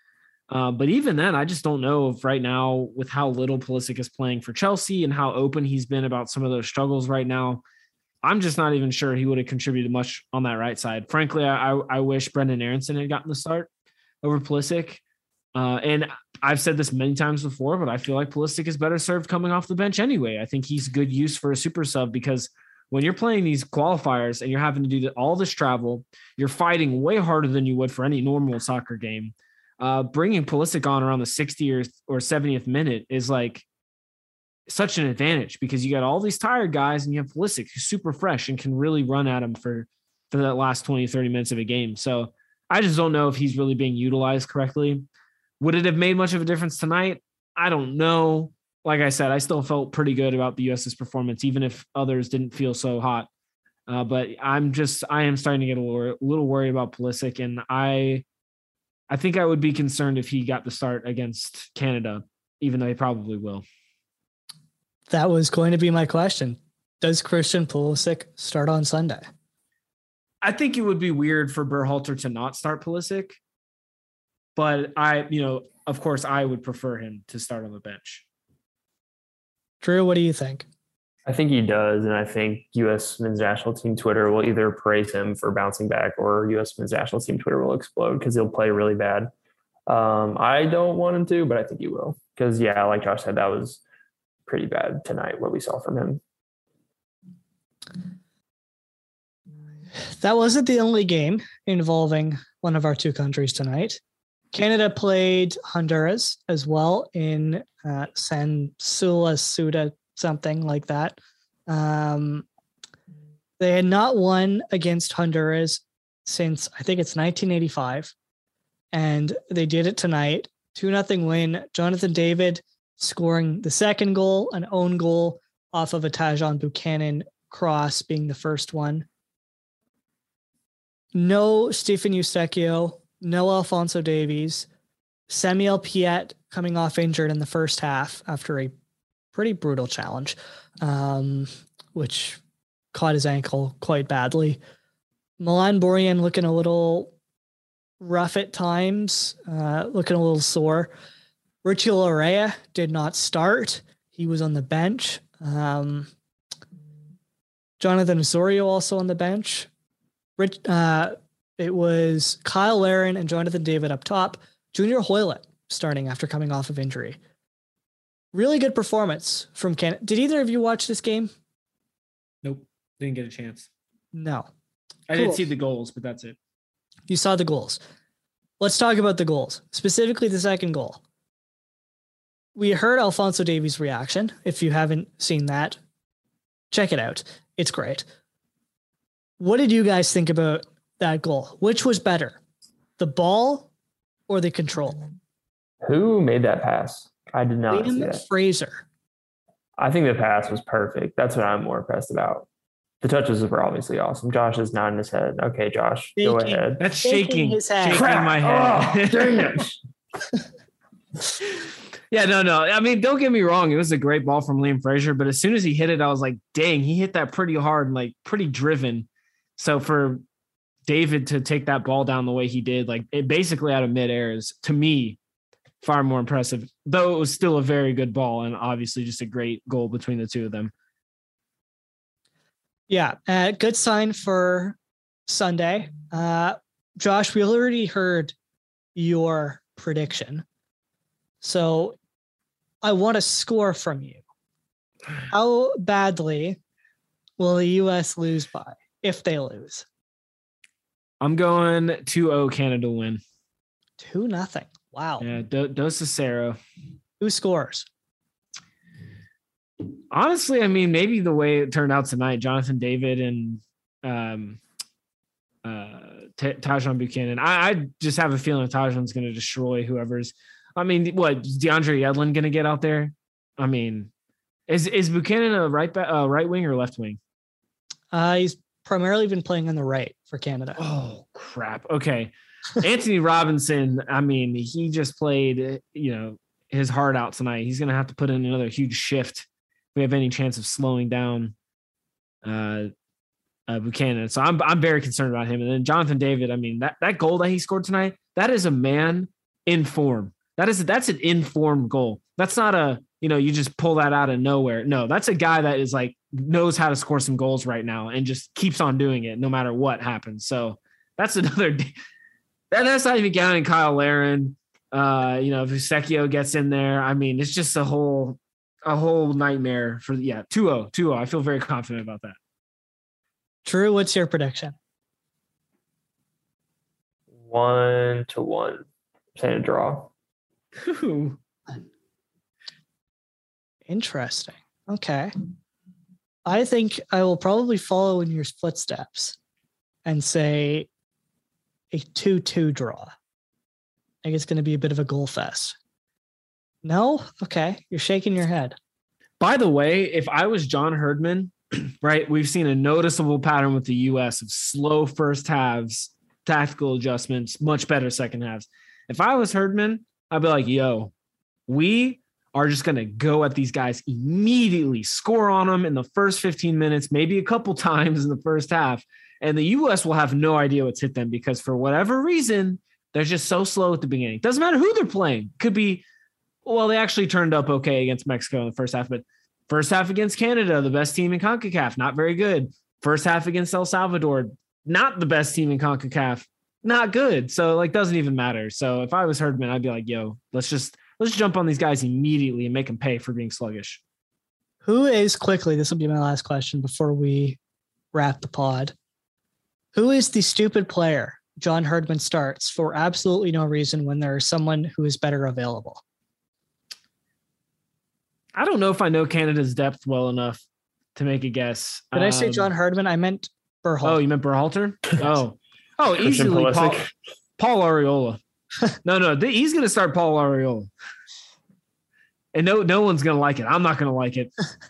Uh, but even then, I just don't know if right now, with how little Pulisic is playing for Chelsea and how open he's been about some of those struggles right now, I'm just not even sure he would have contributed much on that right side. Frankly, I, I wish Brendan Aronson had gotten the start over Pulisic. Uh, and I've said this many times before, but I feel like Pulisic is better served coming off the bench anyway. I think he's good use for a super sub because when you're playing these qualifiers and you're having to do all this travel, you're fighting way harder than you would for any normal soccer game. Uh, bringing Pulisic on around the sixtieth or seventieth minute is like such an advantage because you got all these tired guys and you have Pulisic who's super fresh and can really run at him for, for that last twenty, thirty minutes of a game. So I just don't know if he's really being utilized correctly. Would it have made much of a difference tonight? I don't know. Like I said, I still felt pretty good about the U S's performance, even if others didn't feel so hot. Uh, but I'm just, I am starting to get a little, a little worried about Pulisic, and I, I think I would be concerned if he got the start against Canada, even though he probably will. That was going to be my question. Does Christian Pulisic start on Sunday? I think it would be weird for Berhalter to not start Pulisic. But I, you know, of course, I would prefer him to start on the bench. Drew, what do you think? I think he does, and I think U S men's national team Twitter will either praise him for bouncing back or U S men's national team Twitter will explode because he'll play really bad. Um, I don't want him to, but I think he will because, yeah, like Josh said, that was pretty bad tonight, what we saw from him. That wasn't the only game involving one of our two countries tonight. Canada played Honduras as well in uh, San Sula Suda, something like that. Um, they had not won against Honduras since I think it's nineteen eighty-five, and they did it tonight. two nothing win. Jonathan David scoring the second goal, an own goal off of a Tajon Buchanan cross being the first one. No Stephen Eustachio. No Alphonso Davies, Samuel Piet coming off injured in the first half after a pretty brutal challenge, um, which caught his ankle quite badly. Milan Borjan looking a little rough at times, uh, looking a little sore. Richie Larea did not start. He was on the bench. Um, Jonathan Osorio also on the bench. Rich, uh, It was Kyle Larin and Jonathan David up top. Junior Hoylett starting after coming off of injury. Really good performance from Canada. Did either of you watch this game? Nope. Didn't get a chance. No. I Cool. did see the goals, but that's it. You saw the goals. Let's talk about the goals, specifically the second goal. We heard Alphonso Davies' reaction. If you haven't seen that, check it out. It's great. What did you guys think about that goal? Which was better, the ball or the control? Who made that pass? I did not Liam see that. Fraser. I think the pass was perfect. That's what I'm more impressed about. The touches were obviously awesome. Josh is nodding his head. Okay, Josh, Shaking. go ahead. That's Shaking shaking. his head. Shaking Crap. my head. Oh, dang it. Yeah, no, no. I mean, don't get me wrong. It was a great ball from Liam Fraser, but as soon as he hit it, I was like, dang, he hit that pretty hard and like pretty driven. So for David to take that ball down the way he did, like it basically out of midair is, to me, far more impressive, though it was still a very good ball and obviously just a great goal between the two of them. Yeah, uh, good sign for Sunday. Uh, Josh, we already heard your prediction. So I want a score from you. How badly will the U S lose by if they lose? I'm going two oh Canada win. Two nothing. Wow. Yeah, Do- Dos Cicero. Who scores? Honestly, I mean, maybe the way it turned out tonight, Jonathan David and um, uh, T- Tajon Buchanan. I, I just have a feeling Tajon's going to destroy whoever's. I mean, what is DeAndre Yedlin going to get out there? I mean, is is Buchanan a right back, uh, right wing or left wing? Uh, he's primarily been playing on the right for Canada. Oh crap! Okay, Anthony Robinson. I mean, he just played, you know, his heart out tonight. He's going to have to put in another huge shift if we have any chance of slowing down uh, uh, Buchanan. So I'm I'm very concerned about him. And then Jonathan David. I mean, that that goal that he scored tonight, that is a man in form. That is that's an informed goal. That's not a, you know, you just pull that out of nowhere. No, that's a guy that is like knows how to score some goals right now and just keeps on doing it no matter what happens. So that's another that that's not even counting Kyle Larin. Uh, you know, if Eusebio gets in there, I mean, it's just a whole a whole nightmare for yeah, two oh, two oh. I feel very confident about that. Drew, what's your prediction? One to one. Saying a draw. Ooh. Interesting. Okay. I think I will probably follow in your footsteps and say a two two draw. I think it's going to be a bit of a goal fest. No? Okay. You're shaking your head. By the way, if I was John Herdman, right, we've seen a noticeable pattern with the U S of slow first halves, tactical adjustments, much better second halves. If I was Herdman, I'd be like, yo, we are just going to go at these guys immediately, score on them in the first fifteen minutes, maybe a couple times in the first half. And the U S will have no idea what's hit them because for whatever reason, they're just so slow at the beginning. Doesn't matter who they're playing. Could be, well, they actually turned up okay against Mexico in the first half, but first half against Canada, the best team in CONCACAF, not very good. First half against El Salvador, not the best team in CONCACAF, not good. So like, doesn't even matter. So if I was Herdman, I'd be like, yo, let's just, let's jump on these guys immediately and make them pay for being sluggish. Who is quickly, this will be my last question before we wrap the pod. Who is the stupid player John Herdman starts for absolutely no reason when there is someone who is better available? I don't know if I know Canada's depth well enough to make a guess. Did um, I say John Herdman? I meant Berhalter. Oh, you meant Berhalter? Oh, oh, easily Paul, Paul Arriola. No, no, he's going to start Paul Arriola. And no, no one's going to like it. I'm not going to like it.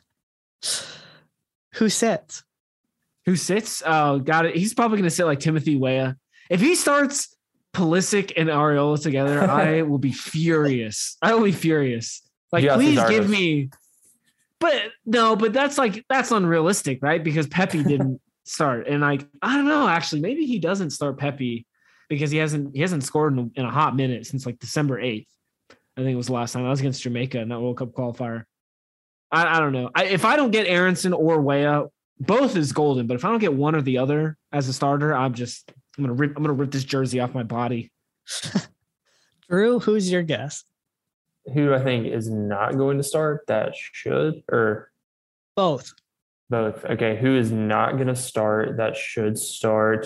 Who sits? Who sits? Oh, got it. He's probably going to sit like Timothy Weah. If he starts Pulisic and Arriola together, I will be furious. I will be furious. Like, please give me. But no, but that's like, that's unrealistic, right? Because Pepe didn't start. And like, I don't know, actually, maybe he doesn't start Pepe because he hasn't, he hasn't scored in a, in a hot minute since like December eighth. I think it was the last time. I was against Jamaica in that World Cup qualifier. I, I don't know. I, if I don't get Aronson or Weah, both is golden. But if I don't get one or the other as a starter, I'm just I'm gonna rip I'm gonna rip this jersey off my body. Drew, who's your guess? Who I think is not going to start that should or both? Both. Okay. Who is not going to start that should start?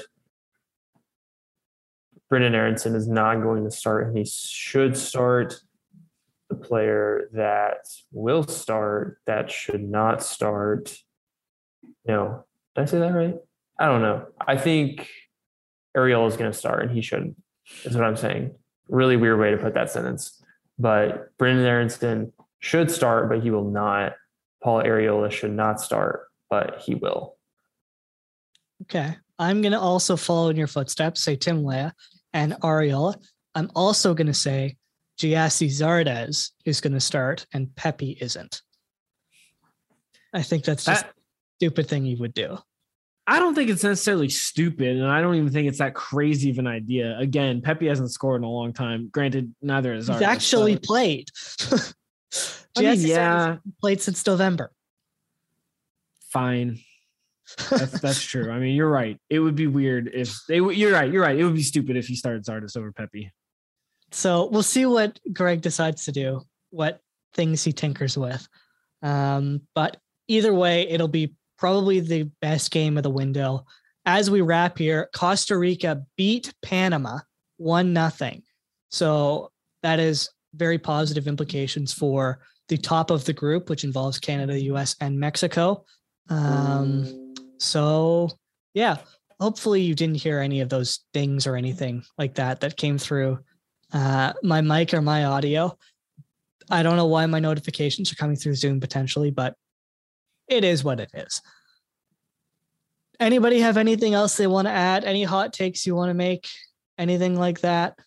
Brendan Aronson is not going to start, and he should start. The player that will start that should not start. No, did I say that right? I don't know. I think Arriola is going to start, and he shouldn't. Is what I'm saying. Really weird way to put that sentence. But Brendan Aronson should start, but he will not. Paul Arriola should not start, but he will. Okay. I'm going to also follow in your footsteps, say Tim Weah and Arriola. I'm also going to say Giassi Zardes is going to start and Pepe isn't. I think that's just that, a stupid thing you would do. I don't think it's necessarily stupid, and I don't even think it's that crazy of an idea. Again, Pepe hasn't scored in a long time. Granted, neither has Zardes. He's actually but... played. I mean, yeah. Played since November. Fine. That's that's true. I mean, you're right. It would be weird if they. You're right. You're right. It would be stupid if he started Zardes over Pepe. So we'll see what Greg decides to do, what things he tinkers with. Um, but either way, it'll be probably the best game of the window. As we wrap here, Costa Rica beat Panama one nothing. So that is very positive implications for the top of the group, which involves Canada, U S, and Mexico. Um, so yeah, hopefully you didn't hear any of those dings or anything like that that came through uh, my mic or my audio. I don't know why my notifications are coming through Zoom potentially, but it is what it is. Anybody have anything else they want to add? Any hot takes you want to make? Anything like that?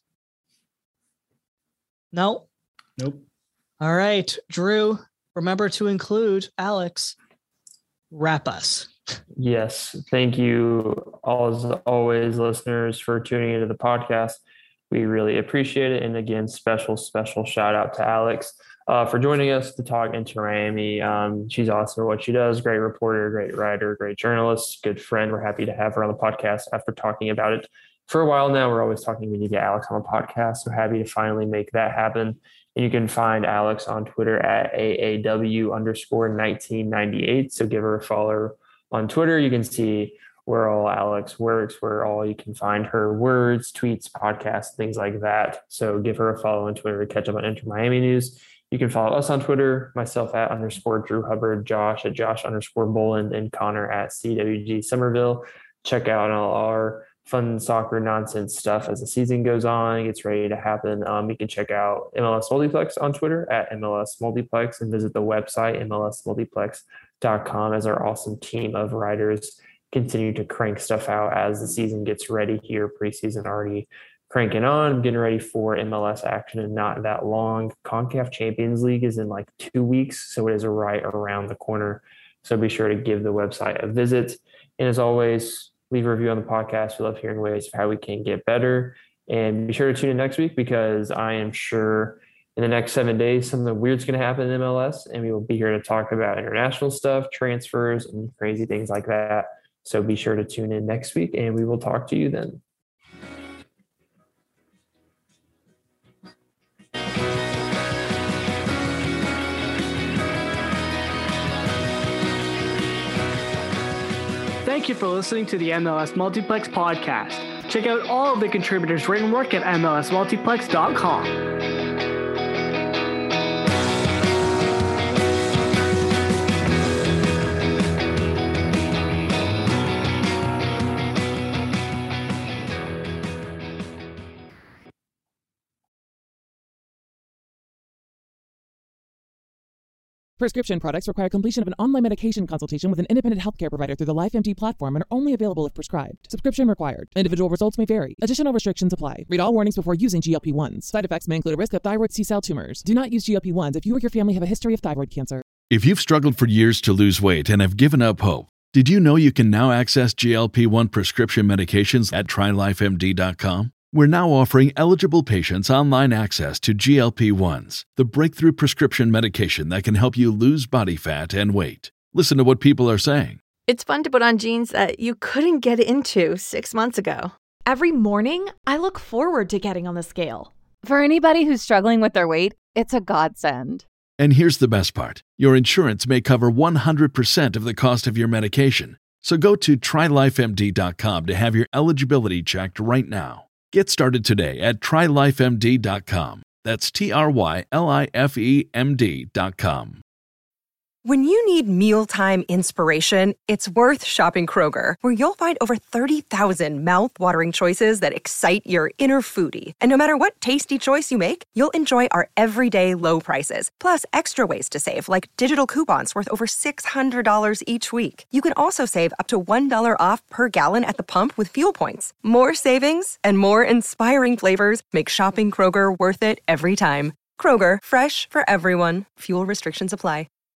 No? Nope. All right, Drew, remember to include Alex. Wrap us. Yes. Thank you, as always, listeners, for tuning into the podcast. We really appreciate it. And again, special, special shout out to Alex uh, for joining us to talk Inter Miami. Um, she's awesome at what she does. Great reporter, great writer, great journalist, good friend. We're happy to have her on the podcast after talking about it for a while now. We're always talking, we need to get Alex on the podcast. So happy to finally make that happen. And you can find Alex on Twitter at A A W underscore nineteen ninety-eight. So give her a follow on Twitter. You can see where all Alex works, where all you can find her words, tweets, podcasts, things like that. So give her a follow on Twitter to catch up on Inter Miami news. You can follow us on Twitter, myself at underscore Drew Hubbard, Josh at Josh underscore Boland, and Connor at C W G Somerville. Check out all our fun soccer nonsense stuff as the season goes on, gets ready to happen. Um, you can check out M L S Multiplex on Twitter at M L S Multiplex and visit the website M L S multiplex dot com as our awesome team of writers continue to crank stuff out as the season gets ready here. Preseason already cranking on, getting ready for M L S action and not that long. CONCACAF Champions League is in like two weeks, so it is right around the corner. So be sure to give the website a visit. And as always, leave a review on the podcast. We love hearing ways of how we can get better. And be sure to tune in next week because I am sure in the next seven days, something weird's going to happen in M L S, and we will be here to talk about international stuff, transfers, and crazy things like that. So be sure to tune in next week, and we will talk to you then. Thank you for listening to the M L S Multiplex podcast. Check out all of the contributors' written work at M L S multiplex dot com. Prescription products require completion of an online medication consultation with an independent healthcare provider through the LifeMD platform and are only available if prescribed. Subscription required. Individual results may vary. Additional restrictions apply. Read all warnings before using G L P one s. Side effects may include a risk of thyroid C-cell tumors. Do not use G L P one s if you or your family have a history of thyroid cancer. If you've struggled for years to lose weight and have given up hope, did you know you can now access G L P one prescription medications at try life M D dot com? We're now offering eligible patients online access to G L P one s, the breakthrough prescription medication that can help you lose body fat and weight. Listen to what people are saying. It's fun to put on jeans that you couldn't get into six months ago. Every morning, I look forward to getting on the scale. For anybody who's struggling with their weight, it's a godsend. And here's the best part. Your insurance may cover one hundred percent of the cost of your medication. So go to try life M D dot com to have your eligibility checked right now. Get started today at try life M D dot com. That's T R Y L I F E M D dot com. When you need mealtime inspiration, it's worth shopping Kroger, where you'll find over thirty thousand mouth-watering choices that excite your inner foodie. And no matter what tasty choice you make, you'll enjoy our everyday low prices, plus extra ways to save, like digital coupons worth over six hundred dollars each week. You can also save up to one dollar off per gallon at the pump with fuel points. More savings and more inspiring flavors make shopping Kroger worth it every time. Kroger, fresh for everyone. Fuel restrictions apply.